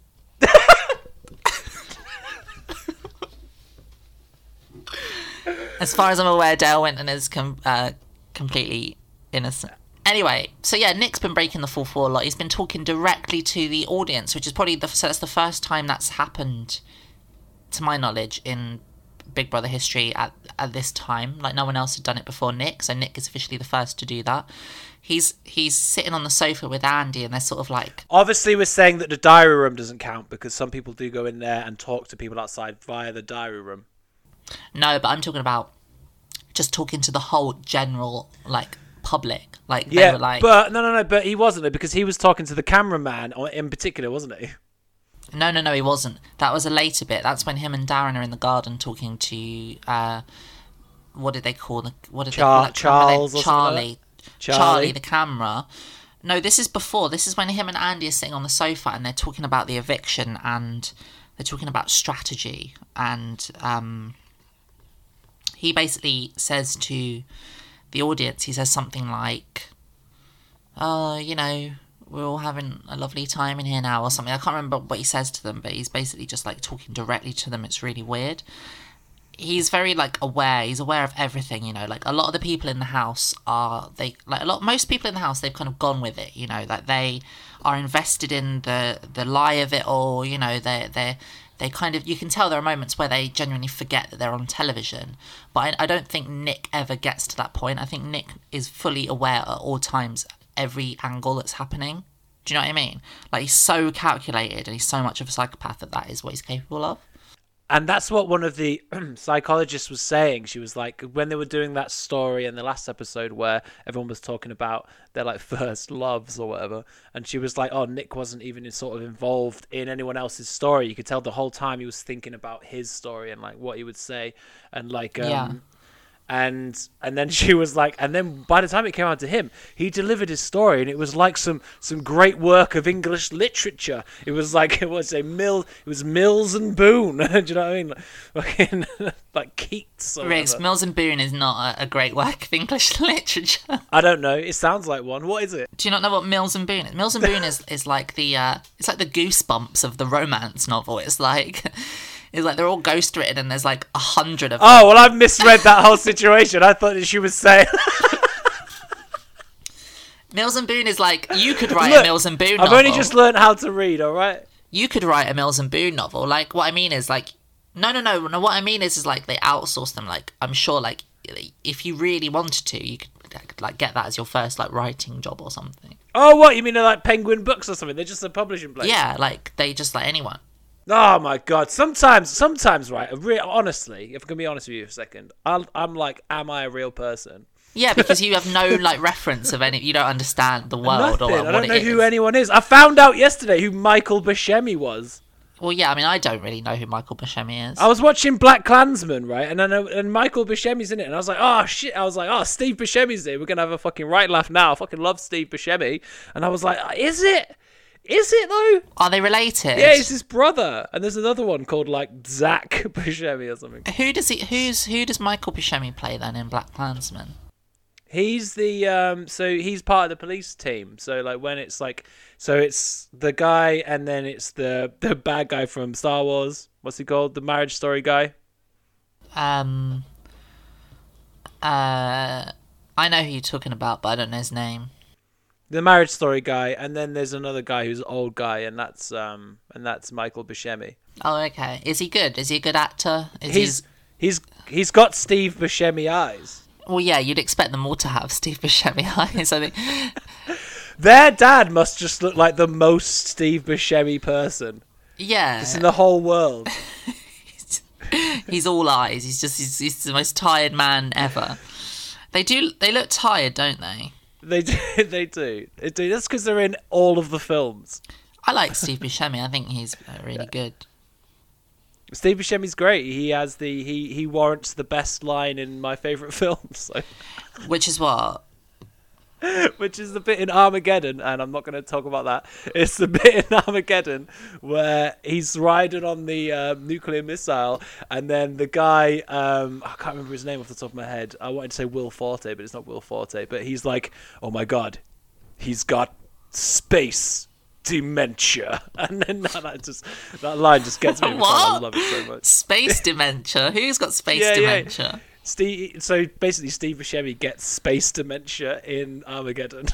As far as I'm aware, Dale Winton is completely innocent. Anyway, so yeah, Nick's been breaking the fourth wall a lot. He's been talking directly to the audience, which is probably that's the first time that's happened, to my knowledge, in Big Brother history at this time. Like, no one else had done it before Nick, so Nick is officially the first to do that. He's sitting on the sofa with Andy, and they're sort of like... Obviously, we're saying that the diary room doesn't count, because some people do go in there and talk to people outside via the diary room. No, but I'm talking about just talking to the whole general, like, public. Like, they yeah, were like... but no, but he wasn't, because he was talking to the cameraman in particular, wasn't he? No, he wasn't. That was a later bit. That's when him and Darren are in the garden talking to what did they call the Charles or Charlie. Charlie, the camera. No, this is before. This is when him and Andy are sitting on the sofa and they're talking about the eviction and they're talking about strategy. And he basically says to the audience, he says something like, "Oh, you know, we're all having a lovely time in here now," or something. I can't remember what he says to them, but he's basically just like talking directly to them. It's really weird. He's very like aware. He's aware of everything, you know. Like a lot of the people in the house most people in the house, they've kind of gone with it, you know. Like they are invested in the lie of it all, you know. They kind of, you can tell there are moments where they genuinely forget that they're on television. But I don't think Nick ever gets to that point. I think Nick is fully aware at all times, every angle that's happening. Do you know what I mean? Like he's so calculated and he's so much of a psychopath that is what he's capable of. And that's what one of the psychologists was saying. She was like, when they were doing that story in the last episode where everyone was talking about their like first loves or whatever, and she was like, oh, Nick wasn't even sort of involved in anyone else's story. You could tell the whole time he was thinking about his story and like what he would say, and like and then she was like, and then by the time it came out to him, he delivered his story, and it was like some great work of English literature. It was like it was Mills and Boon. Do you know what I mean? Like Keats. Riggs, Mills and Boon is not a great work of English literature. I don't know. It sounds like one. What is it? Do you not know what Mills and Boon is? Mills and Boon is like the it's like the Goosebumps of the romance novel. It's like they're all ghost written and there's like 100 of them. Oh, well, I've misread that whole situation. I thought that she was saying... Mills and Boon is like, you could write a Mills and Boon novel. I've only just learned how to read, all right? You could write a Mills and Boon novel. Like, what I mean is like... No, what I mean is like they outsource them. Like, I'm sure like if you really wanted to, you could like get that as your first like writing job or something. Oh, what? You mean they're like Penguin Books or something? They're just a publishing place? Yeah, like they just like anyone. Oh my god! Sometimes, right? Honestly, if I can be honest with you for a second, I'm like, am I a real person? Yeah, because you have no like reference of any. You don't understand the world. Nothing. Or what I don't know who anyone is. I found out yesterday who Michael Buscemi was. Well, yeah, I mean, I don't really know who Michael Buscemi is. I was watching Black Klansman, right, and Michael Buscemi's in it, and I was like, oh shit! I was like, oh, Steve Buscemi's there. We're gonna have a fucking right laugh now. I fucking love Steve Buscemi, and I was like, is it? Is it though? Are they related? Yeah, it's his brother, and there's another one called like Zach Buscemi or something. Who does Michael Buscemi play then in Black Klansman? He's the so he's part of the police team. So like when it's like, so it's the guy, and then it's the bad guy from Star Wars. What's he called? The Marriage Story guy. I know who you're talking about, but I don't know his name. The Marriage Story guy, and then there's another guy who's an old guy, and that's Michael Buscemi. Oh, okay. Is he good? Is he a good actor? He's got Steve Buscemi eyes. Well, yeah, you'd expect them all to have Steve Buscemi eyes. I think their dad must just look like the most Steve Buscemi person. Yeah, just in the whole world. He's all eyes. He's the most tired man ever. They look tired, don't they? They do. That's because they're in all of the films. I like Steve Buscemi. I think he's really good. Steve Buscemi's great. He has he warrants the best line in my favourite films. So. Which is what? Which is the bit in Armageddon, and I'm not going to talk about that. It's the bit in Armageddon where he's riding on the nuclear missile, and then the guy, I can't remember his name off the top of my head. I wanted to say Will Forte, but it's not Will Forte. But he's like, oh my god, he's got space dementia. And then that line just gets me. What? I love it so much. Space dementia? Who's got space dementia? Yeah. So basically, Steve Buscemi gets space dementia in Armageddon.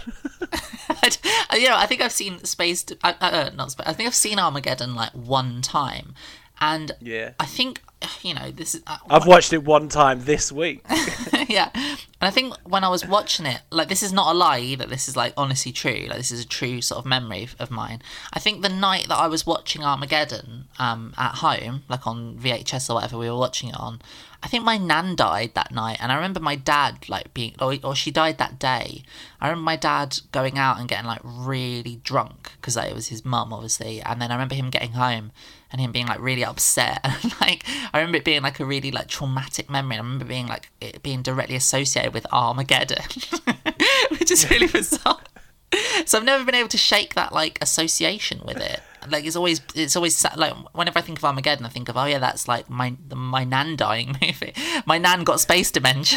I think I've seen I think I've seen Armageddon like one time, and yeah, I think this is. I've watched it one time this week. Yeah, and I think when I was watching it, like this is not a lie either. This is like honestly true. Like this is a true sort of memory of mine. I think the night that I was watching Armageddon, at home, like on VHS or whatever we were watching it on. I think my nan died that night, and I remember my dad like being, or she died that day. I remember my dad going out and getting like really drunk because like, it was his mum, obviously, and then I remember him getting home and him being like really upset, and like I remember it being like a really like traumatic memory. I remember being like it being directly associated with Armageddon, which is really bizarre. So I've never been able to shake that like association with it. Like it's always like whenever I think of Armageddon, I think of, oh yeah, that's like my nan dying movie. My nan got space dementia.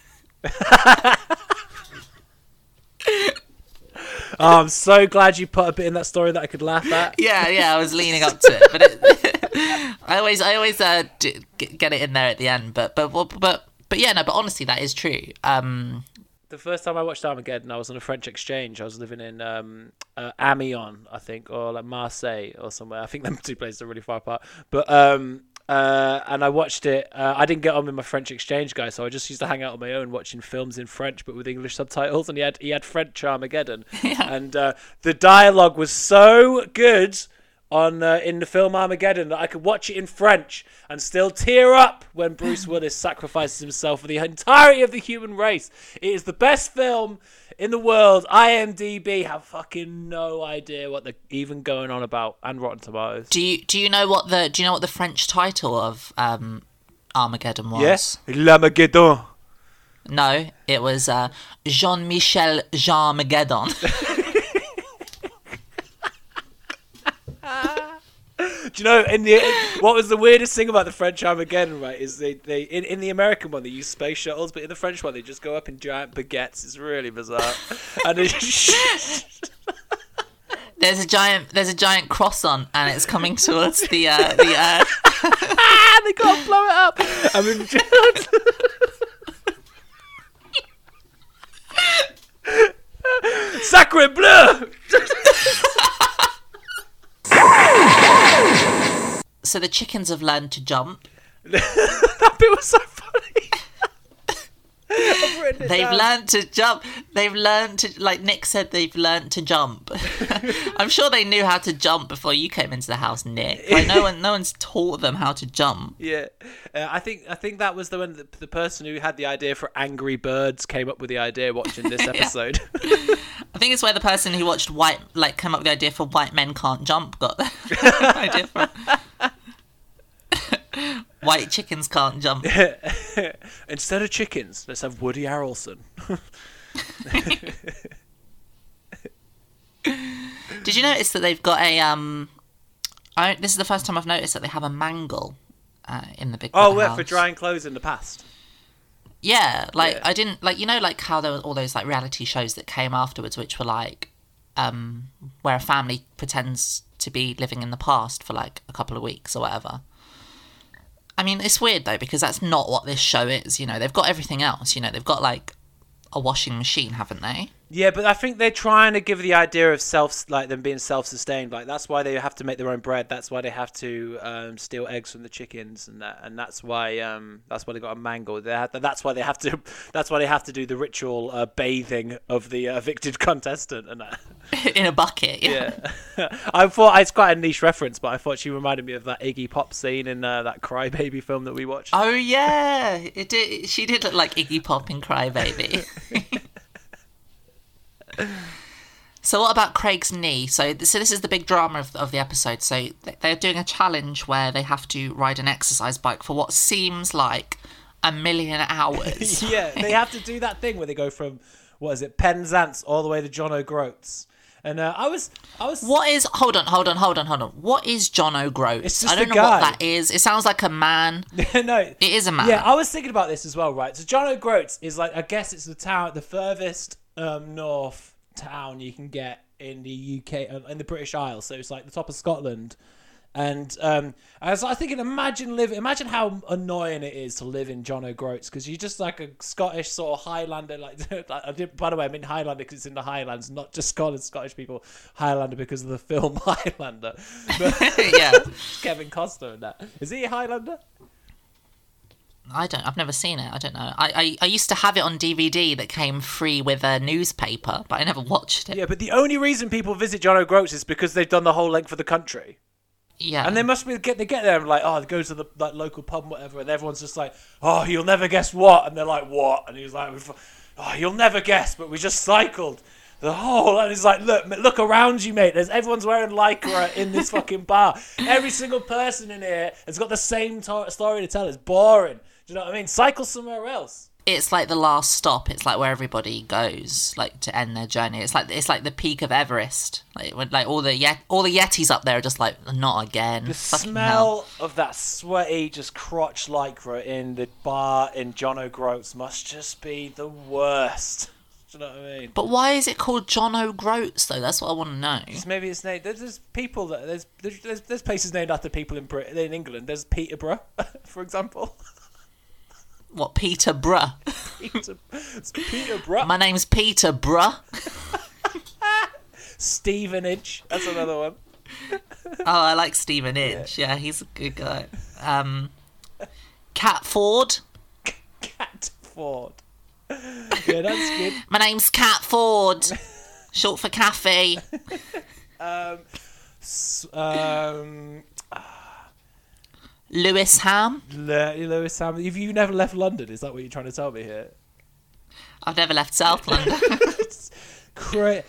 Oh, I'm so glad you put a bit in that story that I could laugh at. Yeah, I was leaning up to it, but I always get it in there at the end. But yeah, no, but honestly, that is true. The first time I watched Armageddon, I was on a French exchange. I was living in Amiens, I think, or like Marseille or somewhere. I think them two places are really far apart. But and I watched it. I didn't get on with my French exchange guy, so I just used to hang out on my own watching films in French, but with English subtitles. And he had French Armageddon, and the dialogue was so good on in the film Armageddon that I could watch it in French and still tear up when Bruce Willis sacrifices himself for the entirety of the human race. It is the best film in the world. IMDb have fucking no idea what they're even going on about, and Rotten Tomatoes. Do you know what the French title of Armageddon was? Yes, L'Armageddon. No, it was Jean-Michel Jarmageddon. Do you know what was the weirdest thing about the French Armageddon, right, is they in the American one they use space shuttles, but in the French one they just go up in giant baguettes. It's really bizarre. And there's a giant croissant and it's coming towards the Earth. They gotta blow it up. I mean, Sacre bleu. So the chickens have learned to jump. That bit was so funny. They've learned to jump. They've learned to, like Nick said, they've learned to jump. I'm sure they knew how to jump before you came into the house, Nick. Like no one's taught them how to jump. Yeah, I think that was the person who had the idea for Angry Birds came up with the idea watching this episode. I think it's where the person who watched came up with the idea for White Men Can't Jump got the idea from. White chickens can't jump. Instead of chickens, let's have Woody Harrelson. Did you notice that they've got a this is the first time I've noticed that they have a mangle in the Big Brother house. For drying clothes in the past. Yeah, I didn't like how there were all those like reality shows that came afterwards, which were like where a family pretends to be living in the past for like a couple of weeks or whatever. I mean, it's weird though because that's not what this show is. You know, they've got everything else. You know, they've got like a washing machine, haven't they? Yeah, but I think they're trying to give the idea of them being self-sustained. Like that's why they have to make their own bread. That's why they have to steal eggs from the chickens, and that's why they got a mangle. That's why they have to. That's why they have to do the ritual bathing of the evicted contestant and that. In a bucket. Yeah. I thought it's quite a niche reference, but I thought she reminded me of that Iggy Pop scene in that Crybaby film that we watched. Oh yeah, it did. She did look like Iggy Pop in Crybaby. So what about Craig's knee? So this is the big drama of the episode. So they're doing a challenge where they have to ride an exercise bike for what seems like 1,000,000 hours. Yeah, they have to do that thing where they go from, what is it, Penzance all the way to John O'Groats. And I was. What is? Hold on. What is John O'Groats? It's just I don't know guy. what that is. It sounds like a man. No, it is a man. Yeah, I was thinking about this as well. Right, so John O'Groats is like, I guess it's the furthest north town you can get in the UK, in the British Isles. So it's like the top of Scotland. And I was thinking, imagine how annoying it is to live in John O'Groats, because you're just like a Scottish sort of Highlander. By the way, I mean Highlander because it's in the Highlands, not just Scottish people. Highlander because of the film Highlander. But, yeah, Kevin Costner and that. Is he a Highlander? I've never seen it. I don't know. I used to have it on DVD that came free with a newspaper, but I never watched it. Yeah, but the only reason people visit John O'Groats is because they've done the whole length of the country. Yeah. And they must be they get there and like, oh, they go to the like local pub and whatever, and everyone's just like, oh, you'll never guess what, and they're like, what? And he's like, oh, you'll never guess, but we just cycled the whole. And he's like, look around you, mate. Everyone's wearing lycra in this fucking bar. Every single person in here has got the same story to tell. It's boring. Do you know what I mean? Cycle somewhere else. It's like the last stop. It's like where everybody goes, like to end their journey. It's like the peak of Everest. Like when, like all the Yetis up there are just like, not again. The Fucking smell hell. of that sweaty, just crotch lycra in the bar in John O'Groats must just be the worst. Do you know what I mean? But why is it called John O'Groats though? That's what I want to know. Just maybe it's named. There's people that there's places named after people in in England. There's Peterborough, for example. What, Peterborough? It's Peterborough. My name's Peterborough. Stevenage. That's another one. Oh, I like Stevenage. Yeah, he's a good guy. Catford. Catford. Yeah, that's good. My name's Catford. Short for Cathy. Lewisham. Lewisham. Have you never left London? Is that what you're trying to tell me here? I've never left South London. Craigden.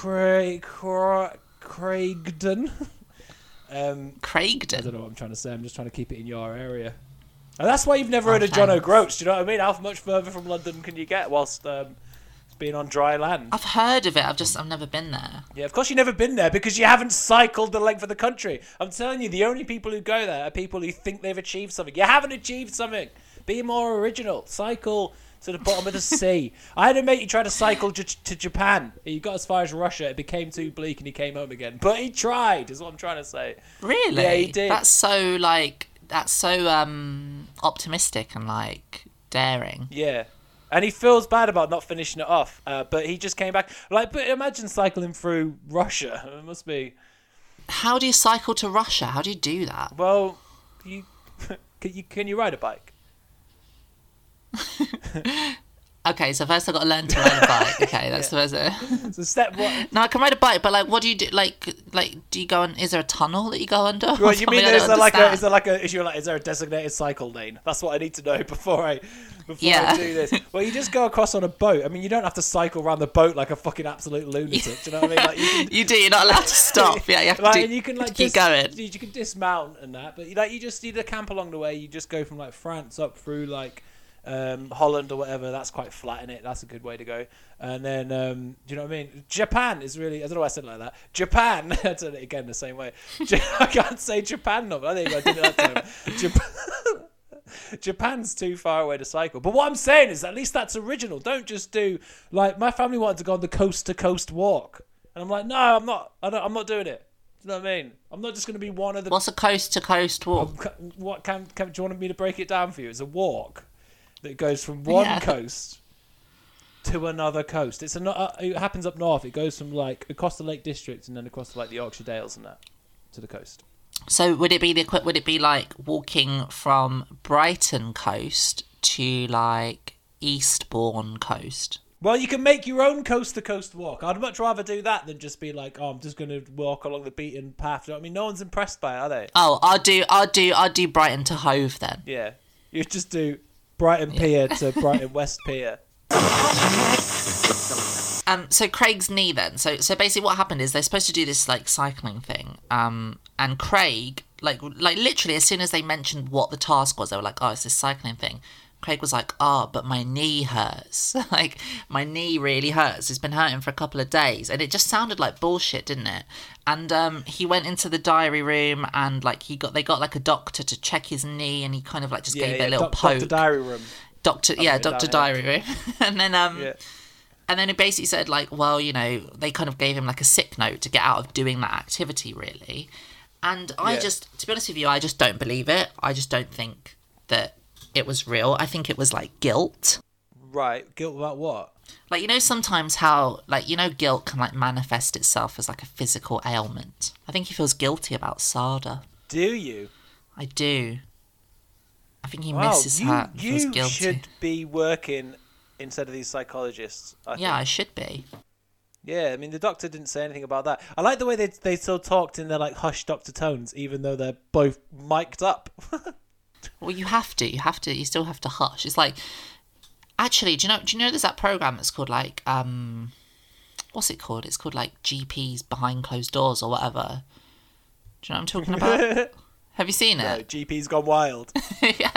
Craigden. I don't know what I'm trying to say. I'm just trying to keep it in your area. And that's why you've never heard of John O'Groats. Do you know what I mean? How much further from London can you get whilst being on dry land? I've heard of it. I've never been there. Yeah, of course you've never been there because you haven't cycled the length of the country. I'm telling you, the only people who go there are people who think they've achieved something. You haven't achieved something. Be more original. Cycle to the bottom of the sea. I had a mate who tried to cycle to Japan. He got as far as Russia. It became too bleak and he came home again. But he tried, is what I'm trying to say. Really? Yeah, he did. That's so optimistic and like daring. Yeah. And he feels bad about not finishing it off. But he just came back. Like, but imagine cycling through Russia. It must be. How do you cycle to Russia? How do you do that? Well, can you ride a bike? Okay, so first I've got to learn to ride a bike. Okay, that's the first. So step one. No, I can ride a bike, but like, what do you do? Like, do you go on? Is there a tunnel that you go under? Well, you mean is there a designated cycle lane? That's what I need to know before I do this. Well, you just go across on a boat. I mean, you don't have to cycle around the boat like a fucking absolute lunatic. Do you know what I mean? Like, you do. You're not allowed to stop. Yeah, you have to. And you can keep going. You can dismount and that, but you just need to camp along the way. You just go from like France up through like. Holland or whatever, that's quite flat in it. That's a good way to go. And then, do you know what I mean? Japan is really, I don't know why I said it like that. Japan, I said it again the same way. I can't say Japan no, but I think I did it that time. Japan's too far away to cycle. But what I'm saying is, at least that's original. Don't just do, like, my family wanted to go on the coast to coast walk. And I'm like, no, I'm not. I'm not doing it. Do you know what I mean? I'm not just going to be one of the... What's a coast to coast walk? do you want me to break it down for you? It's a walk that goes from one coast to another coast. It happens up north. It goes from like across the Lake District and then across to like the Yorkshire Dales and that to the coast. So would it be like walking from Brighton coast to like Eastbourne coast? Well, you can make your own coast to coast walk. I'd much rather do that than just be like, oh, I'm just going to walk along the beaten path. You know what I mean? No one's impressed by it, are they? Oh, I'll do Brighton to Hove then. Yeah, you just do Brighton Pier to Brighton West Pier. So Craig's knee then. So basically what happened is they're supposed to do this like cycling thing. And Craig, like literally as soon as they mentioned what the task was, they were like, oh, it's this cycling thing. Craig was like, oh, but my knee hurts. Like, my knee really hurts. It's been hurting for a couple of days. And it just sounded like bullshit, didn't it? And he went into the diary room and, like, they got, like, a doctor to check his knee and he kind of, like, just gave it a little poke. Doctor Diary Room. Doctor Diary Room. And then, and then he basically said, like, well, you know, they kind of gave him, like, a sick note to get out of doing that activity, really. And to be honest with you, I just don't believe it. I just don't think that it was real. I think it was like guilt. Right. Guilt about what? Like, you know, sometimes how, like, you know, guilt can like manifest itself as like a physical ailment. I think he feels guilty about Sada. Do you? I do. I think he misses her. He feels guilty. You should be working instead of these psychologists. I should be. Yeah, I mean, the doctor didn't say anything about that. I like the way they still talked in their like hushed doctor tones, even though they're both mic'd up. Well, you have to. You still have to hush. It's like, actually, do you know there's that program that's called like, what's it called? It's called like GPs Behind Closed Doors or whatever. Do you know what I'm talking about? Have you seen No, it? GP's gone wild. Yeah.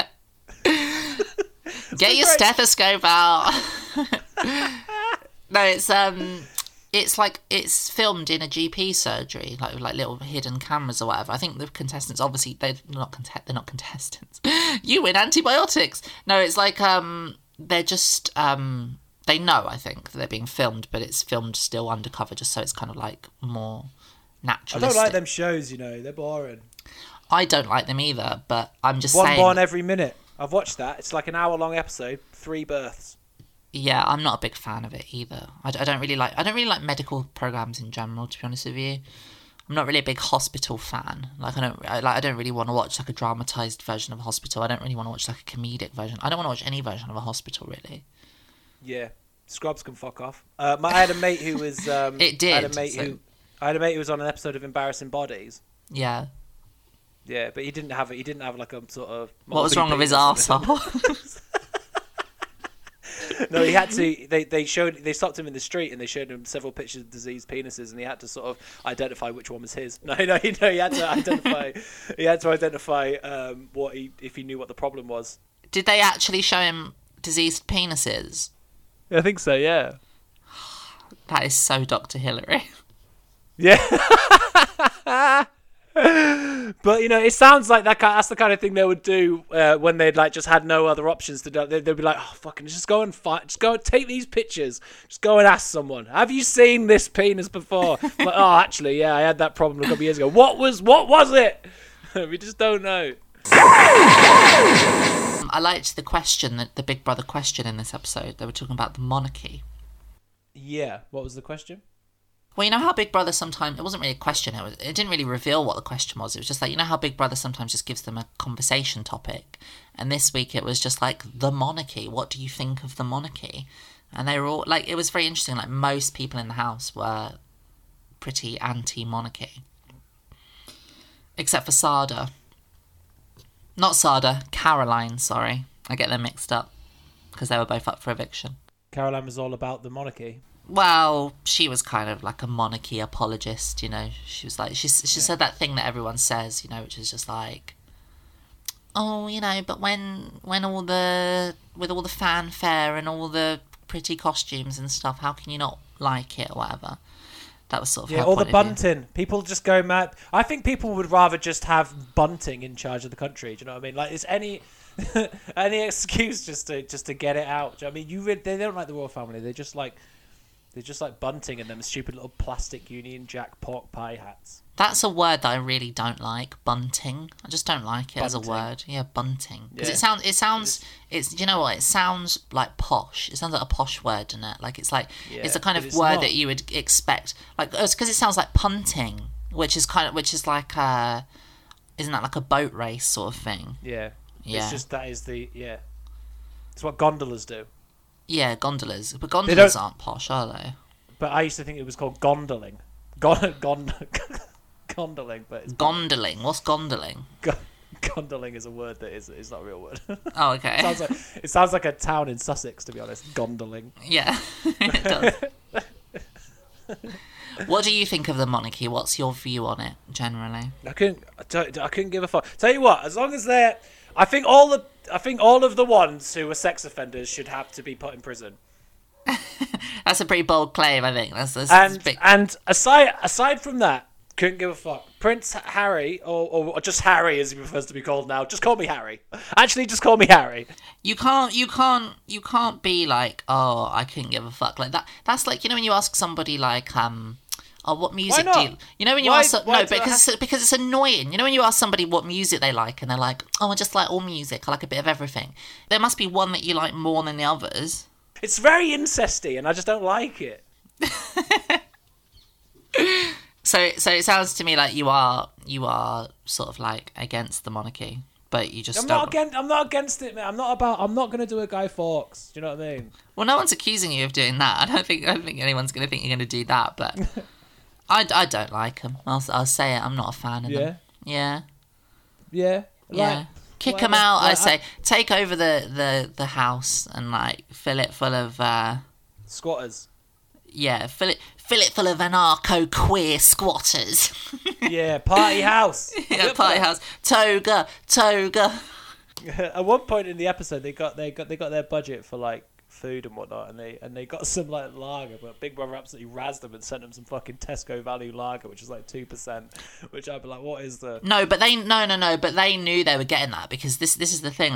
Get your stethoscope out. No, it's like it's filmed in a GP surgery, like with like little hidden cameras or whatever. I think the contestants obviously they're not contestants. You win antibiotics. No, it's like they're just they know, I think, that they're being filmed, but it's filmed still undercover, just so it's kind of like more naturalistic. I don't like them shows, you know, they're boring. I don't like them either, but I'm just One saying. born every minute. I've watched that. It's like an hour-long episode, 3 births. Yeah, I'm not a big fan of it either. I don't really like medical programs in general, to be honest with you. I'm not really a big hospital fan. Like I don't really want to watch like a dramatized version of a hospital. I don't really want to watch like a comedic version. I don't want to watch any version of a hospital really. Yeah, Scrubs can fuck off. I had a mate who was. It did. I had a mate who was on an episode of Embarrassing Bodies. Yeah. Yeah, but he didn't have it. He didn't have like a sort of. What was wrong with his arsehole? No, he had to. They stopped him in the street and they showed him several pictures of diseased penises, and he had to sort of identify which one was his. No, he had to identify. He had to identify if he knew what the problem was. Did they actually show him diseased penises? I think so. Yeah. That is so Dr. Hillary. Yeah. But you know, it sounds like that's the kind of thing they would do when they'd like just had no other options to do. They'd be like, "Oh, fucking, just go and fight. Just go and take these pictures. Just go and ask someone. Have you seen this penis before?" Like, oh, actually, yeah, I had that problem a couple of years ago. What was it? We just don't know. I liked the question, the Big Brother question in this episode. They were talking about the monarchy. Yeah. What was the question? Well, you know how Big Brother sometimes... It wasn't really a question. It didn't really reveal what the question was. It was just like, you know how Big Brother sometimes just gives them a conversation topic? And this week it was just like, the monarchy. What do you think of the monarchy? And they were all... Like, it was very interesting. Like, most people in the house were pretty anti-monarchy. Except for Sada. Not Sada. Caroline, sorry. I get them mixed up. Because they were both up for eviction. Caroline was all about the monarchy. Well, she was kind of like a monarchy apologist, you know. She was like, she said that thing that everyone says, you know, which is just like, oh, you know, but when with all the fanfare and all the pretty costumes and stuff, how can you not like it or whatever? That was sort of her all the point of view. bunting. People just go mad. I think people would rather just have bunting in charge of the country. Do you know what I mean? Like, is any excuse just to get it out? Do you know what I mean? They don't like the royal family. They're just like bunting and them stupid little plastic Union Jack pork pie hats. That's a word that I really don't like. Bunting. I just don't like it Bunting. as a word. Yeah, bunting. Because Yeah. it sounds. It's you know what? It sounds like posh. It sounds like a posh word, doesn't it? Like it's like it's the kind but of it's word not. that you would expect. Like it's because it sounds like punting, which is like isn't that like a boat race sort of thing? Yeah. Yeah. It's just it's what gondolas do. Yeah, gondolas. But gondolas aren't posh, are they? But I used to think it was called gondoling. Gondoling, but it's Gondoling. What's gondoling? gondoling is a word that is not a real word. Oh, okay. It sounds like a town in Sussex, to be honest. Gondoling. Yeah, it does. What do you think of the monarchy? What's your view on it generally? I couldn't give a fuck. Tell you what, as long as I think all of the ones who were sex offenders should have to be put in prison. That's a pretty bold claim, I think. That's big. And aside from that, couldn't give a fuck. Prince Harry, or just Harry as he prefers to be called now. Just call me Harry. Actually, just call me Harry. You can't be like, oh, I couldn't give a fuck like that. That's like, you know, when you ask somebody like, oh, what music do you? You know, when you ask because it's annoying. You know, when you ask somebody what music they like, and they're like, oh, I just like all music. I like a bit of everything. There must be one that you like more than the others. It's very incesty, and I just don't like it. So it sounds to me like you are sort of like against the monarchy, but you just I'm not against it, man. I'm not going to do a Guy Fawkes. Do you know what I mean? Well, no one's accusing you of doing that. I don't think anyone's going to think you're going to do that, but I don't like them. I'll say it. I'm not a fan of them. Yeah. Yeah. Yeah. Kick them out. I say take over the house and like fill it full of squatters. Yeah, fill it full of anarcho queer squatters. Yeah, party house. Yeah, party house. Toga. At one point in the episode, they got their budget for like food and whatnot, and they got some like lager, but Big Brother absolutely razzed them and sent them some fucking Tesco value lager, which is like 2%. Which I'd be like, what is the? No, but they but they knew they were getting that because this is the thing,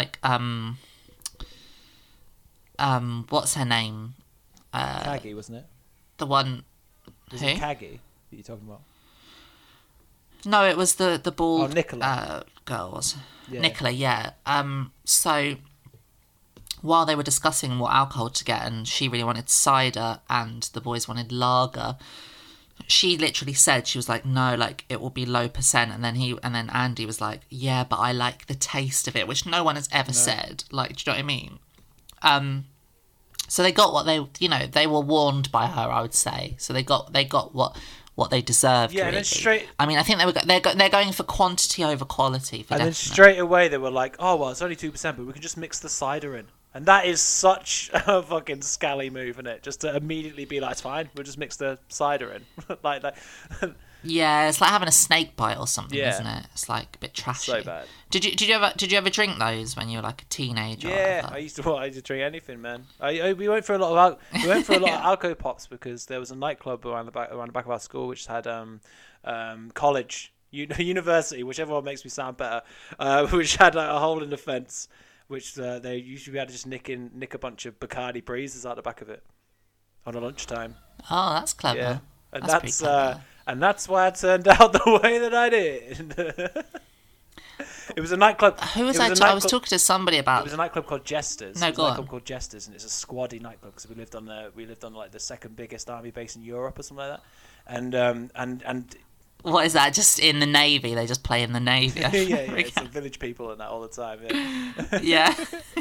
what's her name? Kagi, wasn't it? The one. Was it Kagi that you're talking about? No, it was the bald Nicola. Girls. Yeah. Nicola, yeah. So while they were discussing what alcohol to get, and she really wanted cider, and the boys wanted lager, she literally said, she was like, no, like it will be low percent, and then Andy was like, yeah, but I like the taste of it, which no one has ever said. Like, do you know what I mean? So they got what they were warned by her, I would say. So they got what they deserved. Yeah, really. and then straight. I mean, I think they're going for quantity over quality. And then straight away they were like, oh well, it's only 2%, but we can just mix the cider in. And that is such a fucking scally move, isn't it? Just to immediately be like, it's fine, we'll just mix the cider in. like. Yeah, it's like having a snake bite or something, isn't it? It's like a bit trashy. So bad. Did you ever drink those when you were like a teenager? Yeah, I used to drink anything, man. We went for a lot of alco pops because there was a nightclub around the back of our school which had college, university, whichever one makes me sound better, which had like, a hole in the fence, which they usually had to just nick a bunch of Bacardi breezes out the back of it on a lunchtime. Oh, that's clever. Yeah, and that's clever. And that's why I turned out the way that I did. It was a nightclub. Who was I? I was talking to somebody about. It was a nightclub called Jesters. No, go on. A nightclub called Jesters, and it's a squaddy nightclub because we lived on like the second biggest army base in Europe or something like that. And what is that? Just in the Navy? They just play in the Navy. yeah, it's the village people and that all the time. Yeah.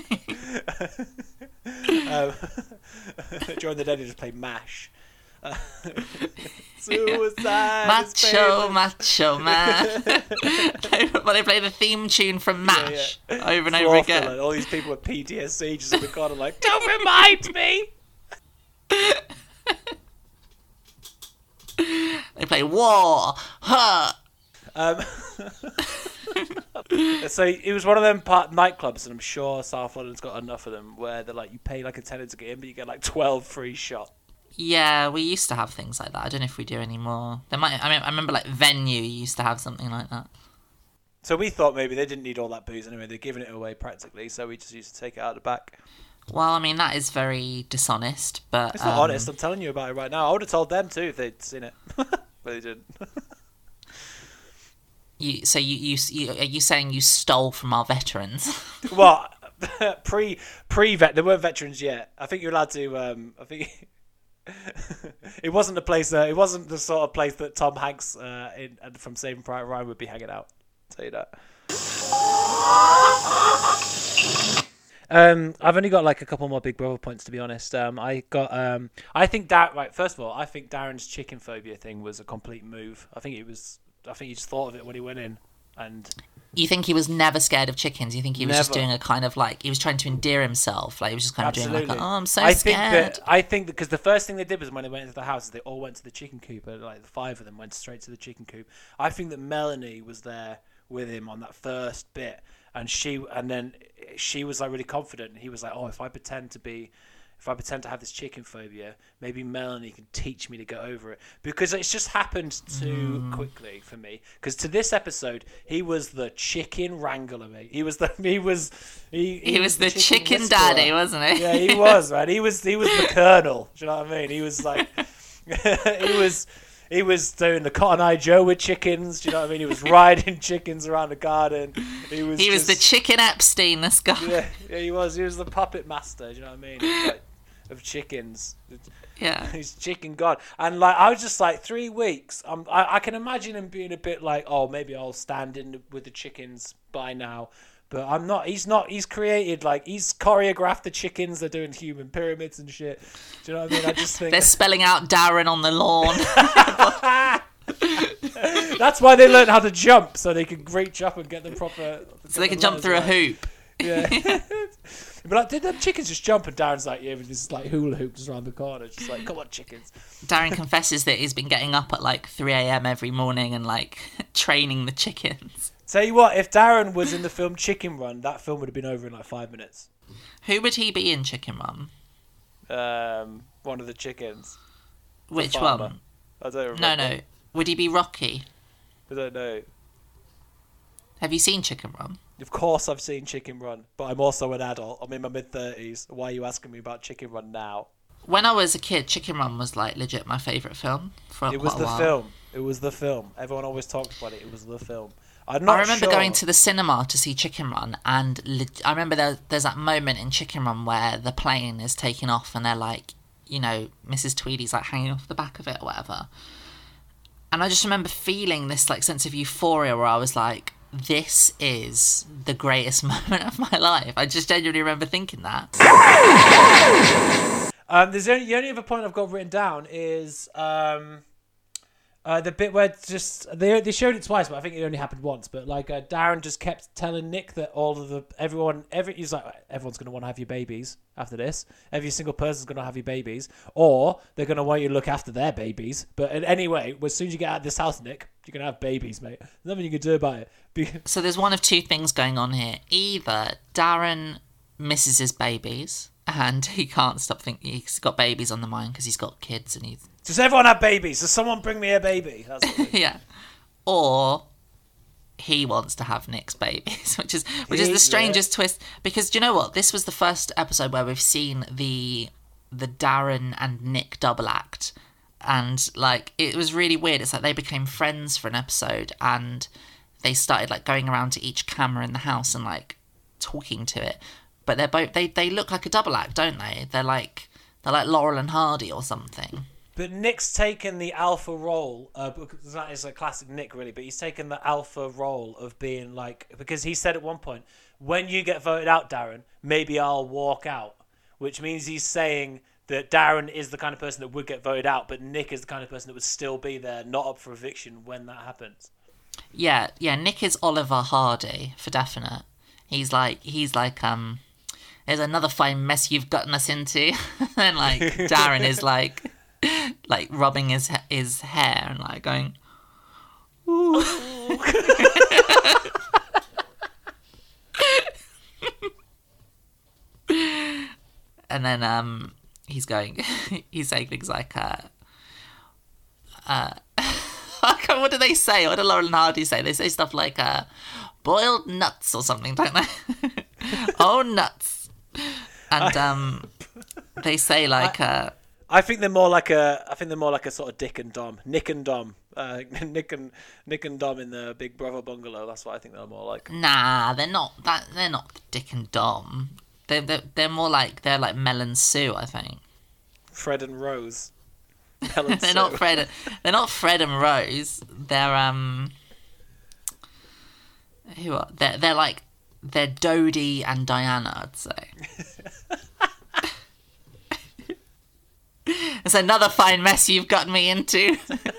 During the day, they just play MASH. Suicide macho man. Well, they play the theme tune from MASH over and over again. And all these people with PTSD just in the corner like, don't remind me. They play War. So it was one of them nightclubs, and I'm sure South London's got enough of them where they're like, you pay like a tenner to get in, but you get like 12 free shots. Yeah, we used to have things like that. I don't know if we do anymore. I remember like Venue used to have something like that. So we thought maybe they didn't need all that booze anyway. They're giving it away practically, so we just used to take it out the back. Well, I mean, that is very dishonest, but... It's not honest. I'm telling you about it right now. I would have told them too if they'd seen it. But they didn't. So are you saying you stole from our veterans? Well, pre-vet, they weren't veterans yet. I think you're allowed to... I think... It wasn't the place. It wasn't the sort of place that Tom Hanks from Saving Private Ryan would be hanging out. I'll tell you that. I've only got like a couple more Big Brother points to be honest. I think that right. First of all, I think Darren's chicken phobia thing was a complete move. I think he just thought of it when he went in. And you think he was never scared of chickens? You think he was just doing a kind of like he was trying to endear himself? Like he was just kind of doing like, oh, I'm so scared. I think because the first thing they did was when they went into the house, they all went to the chicken coop. And like the 5 of them went straight to the chicken coop. I think that Melanie was there with him on that first bit, and then she was like really confident, and he was like, oh, if I pretend to have this chicken phobia, maybe Melanie can teach me to get over it. Because it's just happened too quickly for me. Because to this episode, he was the chicken wrangler, mate. He was the chicken daddy, wasn't he? Yeah, he was, right. He was the colonel. Do you know what I mean? He was like, he was doing the Cotton Eye Joe with chickens. Do you know what I mean? He was riding chickens around the garden. He was the chicken Epstein. This guy. Yeah, he was. He was the puppet master. Do you know what I mean? Of chickens. Yeah. He's chicken god. And like I was just like 3 weeks. I can imagine him being a bit like, oh, maybe I'll stand in with the chickens by now. But I'm not. He's not. He's created like he's choreographed the chickens. They're doing human pyramids and shit. Do you know what I mean? I just think They're spelling out Darren on the lawn. that's why they learned how to jump, so they can reach up and get the proper. So they can jump through a hoop. Yeah. But like, did the chickens just jump? And Darren's like, yeah, with this like hula hoop just around the corner, just like, come on, chickens. Darren confesses that he's been getting up at like 3 a.m. every morning and like training the chickens. Tell you what, if Darren was in the film Chicken Run, that film would have been over in like 5 minutes. Who would he be in Chicken Run? One of the chickens. Which one? I don't remember. No. Would he be Rocky? I don't know. Have you seen Chicken Run? Of course I've seen Chicken Run, but I'm also an adult. I'm in my mid-30s. Why are you asking me about Chicken Run now? When I was a kid, Chicken Run was like legit my favourite film for It was quite a the while. film. It was the film. Everyone always talks about it. It was the film. I remember going to the cinema to see Chicken Run, and I remember there's that moment in Chicken Run where the plane is taking off and they're like, you know, Mrs. Tweedy's like hanging off the back of it or whatever. And I just remember feeling this like sense of euphoria where I was like, this is the greatest moment of my life. I just genuinely remember thinking that. There's the only other point I've got written down is the bit where just they showed it twice, but I think it only happened once. But like Darren just kept telling Nick that he's like, everyone's gonna want to have your babies after this. Every single person's gonna have your babies, or they're gonna want you to look after their babies. But anyway, as soon as you get out of this house, Nick, you're gonna have babies, mate. There's nothing you can do about it. So there's one of two things going on here. Either Darren misses his babies and he can't stop thinking he's got babies on the mind because he's got kids and he's... Does everyone have babies? Does someone bring me a baby? That's what it is. Yeah. Or he wants to have Nick's babies, which is the strangest twist. Because do you know what? This was the first episode where we've seen the Darren and Nick double act. And like it was really weird. It's like they became friends for an episode and they started like going around to each camera in the house and like talking to it. But they're both they look like a double act, don't they? They're like Laurel and Hardy or something. But Nick's taken the alpha role, because that is a classic Nick, really, but he's taken the alpha role of being like, because he said at one point, when you get voted out, Darren, maybe I'll walk out, which means he's saying that Darren is the kind of person that would get voted out, but Nick is the kind of person that would still be there, not up for eviction when that happens. Yeah, Nick is Oliver Hardy, for definite. He's like, there's another fine mess you've gotten us into. And like, Darren is like rubbing his hair and like going, ooh. And then he's saying things like what do they say? What do Laurel and Hardy say? They say stuff like boiled nuts or something, don't they? Oh, nuts. And they say like I think they're more like a sort of Dick and Dom, Nick and Dom, Nick and Dom in the Big Brother bungalow. That's what I think they're more like. Nah, they're not Dick and Dom. They're more like Mel and Sue, I think. Fred and Rose. They're not Fred. They're not Fred and Rose. They're who are they're Dodie and Diana, I'd say. It's another fine mess you've gotten me into.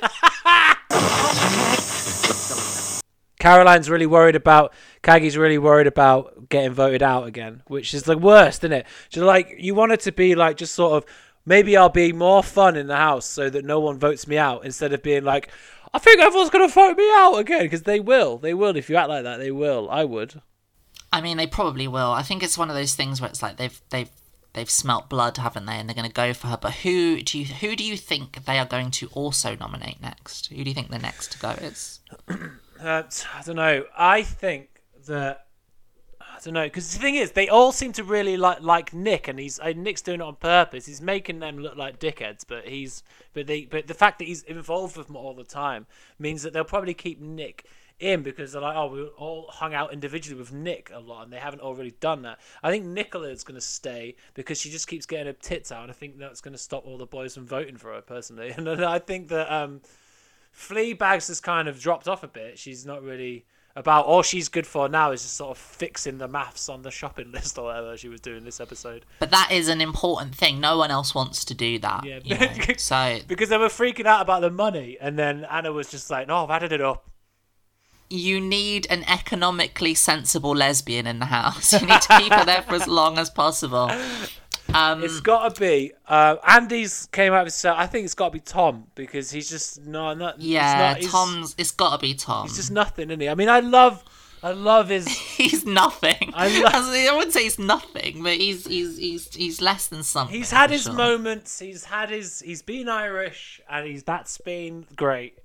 Caroline's really worried about... Kagi's really worried about getting voted out again, which is the worst, isn't it? Just like, you want it to be like just sort of, maybe I'll be more fun in the house so that no one votes me out, instead of being like, I think everyone's going to vote me out again, because they will. They will. If you act like that, they will. I would. I mean, they probably will. I think it's one of those things where it's like they've smelt blood, haven't they? And they're going to go for her. But who do you think they are going to also nominate next? Who do you think the next to go is? I don't know. I think that... I don't know, because the thing is, they all seem to really like Nick, and Nick's doing it on purpose. He's making them look like dickheads, but the fact that he's involved with them all the time means that they'll probably keep Nick in because they're like, oh, we all hung out individually with Nick a lot, and they haven't already done that. I think Nicola's going to stay because she just keeps getting her tits out, and I think that's going to stop all the boys from voting for her, personally. And I think that Fleabag's has kind of dropped off a bit. She's not really about, all she's good for now is just sort of fixing the maths on the shopping list or whatever she was doing this episode. But that is an important thing. No one else wants to do that. Yeah, you know? So because they were freaking out about the money, and then Anna was just like, no, I've added it up. you need an economically sensible lesbian in the house. You need to keep her there for as long as possible. It's got to be Andy's came out of his. I think it's got to be Tom because he's just not. Yeah, it's got to be Tom. He's just nothing, isn't he? I mean, I love his. He's nothing. I wouldn't say he's nothing, but he's less than something. He's had his moments. He's been Irish, and that's been great.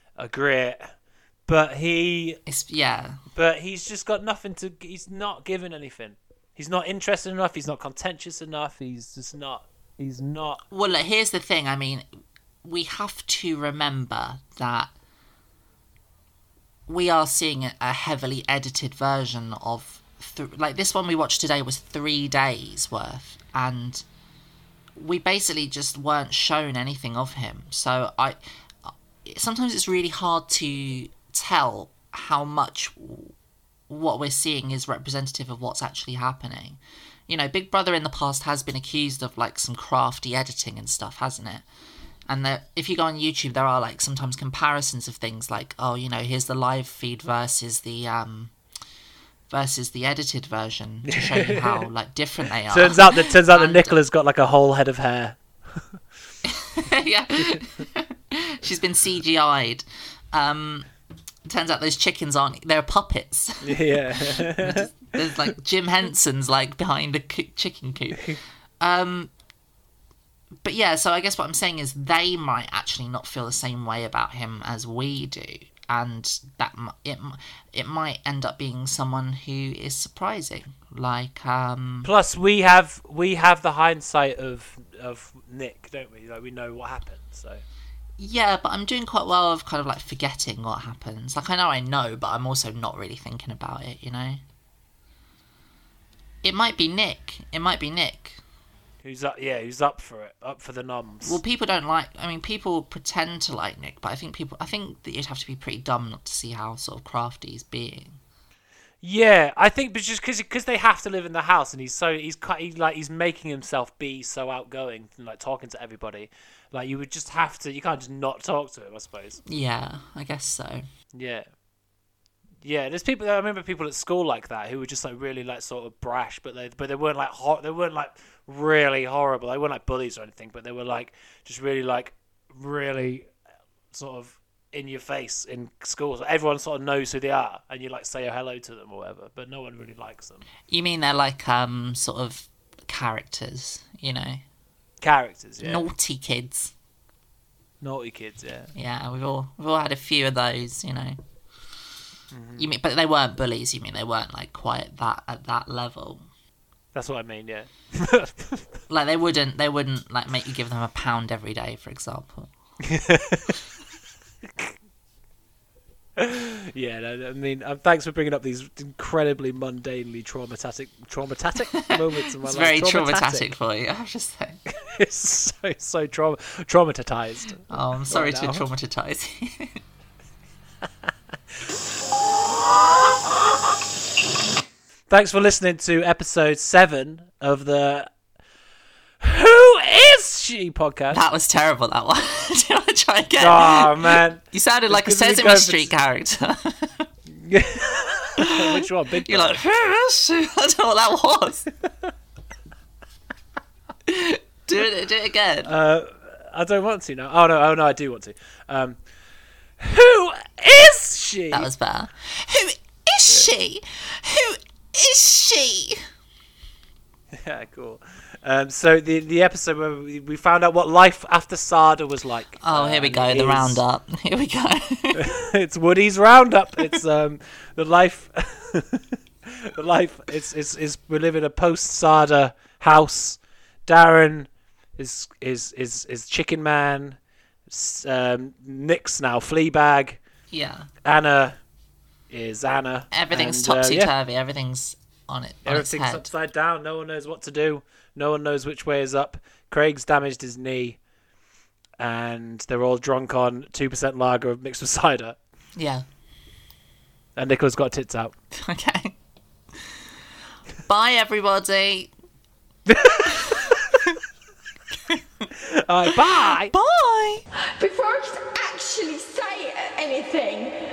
But he's just got nothing to. He's not giving anything. He's not interested enough. He's not contentious enough. He's just not. He's not. Well, look, here's the thing. I mean, we have to remember that we are seeing a heavily edited version of... like, this one we watched today was 3 days worth. And we basically just weren't shown anything of him. So sometimes it's really hard to tell how much what we're seeing is representative of what's actually happening. You know, Big Brother in the past has been accused of like some crafty editing and stuff, hasn't it? And if you go on YouTube, there are like sometimes comparisons of things like, oh, you know, here's the live feed versus the edited version to show you how like different they are. Turns out that Nicola's got like a whole head of hair. Yeah, she's been CGI'd. Turns out those chickens they're puppets. Yeah. There's like Jim Henson's like behind a chicken coop. But yeah, so I guess what I'm saying is they might actually not feel the same way about him as we do. And that it might end up being someone who is surprising. Like plus we have the hindsight of Nick, don't we? Like we know what happened, so. Yeah, but I'm doing quite well of kind of like forgetting what happens. Like I know, but I'm also not really thinking about it, you know? It might be Nick. Who's up for it? Up for the noms. Well, people pretend to like Nick, but I think that you'd have to be pretty dumb not to see how sort of crafty he's being. Yeah, I think, but just because they have to live in the house, and he's making himself be so outgoing and like talking to everybody. Like you would just have to. You can't just not talk to him, I suppose. Yeah, I guess so. Yeah. There's people. I remember people at school like that who were just like really like sort of brash, but they weren't like they weren't like really horrible. They weren't like bullies or anything, but they were like just really sort of in your face in school. So everyone sort of knows who they are, and you like say hello to them or whatever, but no one really likes them. You mean they're like sort of characters, you know? Characters, yeah. Naughty kids, yeah. Yeah, we've all had a few of those, you know. Mm-hmm. You mean, but they weren't bullies. You mean they weren't like quite at that level? That's what I mean, yeah. Like they wouldn't like make you give them £1 every day, for example. Yeah, no, I mean, thanks for bringing up these incredibly mundanely traumatic moments in my life. It's very traumatic for you, I have to say. It's so traumatized. Oh, I'm sorry to traumatize you. Thanks for listening to episode 7 of the Who Is She podcast. That was terrible, that one. Do you want to try again? Oh, man. You sounded like a Sesame Street character. Which one? Big You're like, who is she? I don't know what that was. Do it again. I don't want to now. Oh no, I do want to. Who is she? That was better. Who is she? Who is she? Yeah, cool. So the episode where we found out what life after Sada was like. Oh, here we go. The roundup. Here we go. It's Woody's roundup. It's the life. The life. It's we live in a post Sada house. Darren is Chicken Man. Nick's now Fleabag. Yeah. Anna is Anna. Everything's And, topsy-turvy. Everything's on its everything's head. upside down. No one knows what to do. No one knows which way is up. Craig's damaged his knee. And they're all drunk on 2% lager mixed with cider. Yeah. And Nicola's got tits out. Okay. Bye, everybody. All right, bye. Bye. Before I could actually say anything,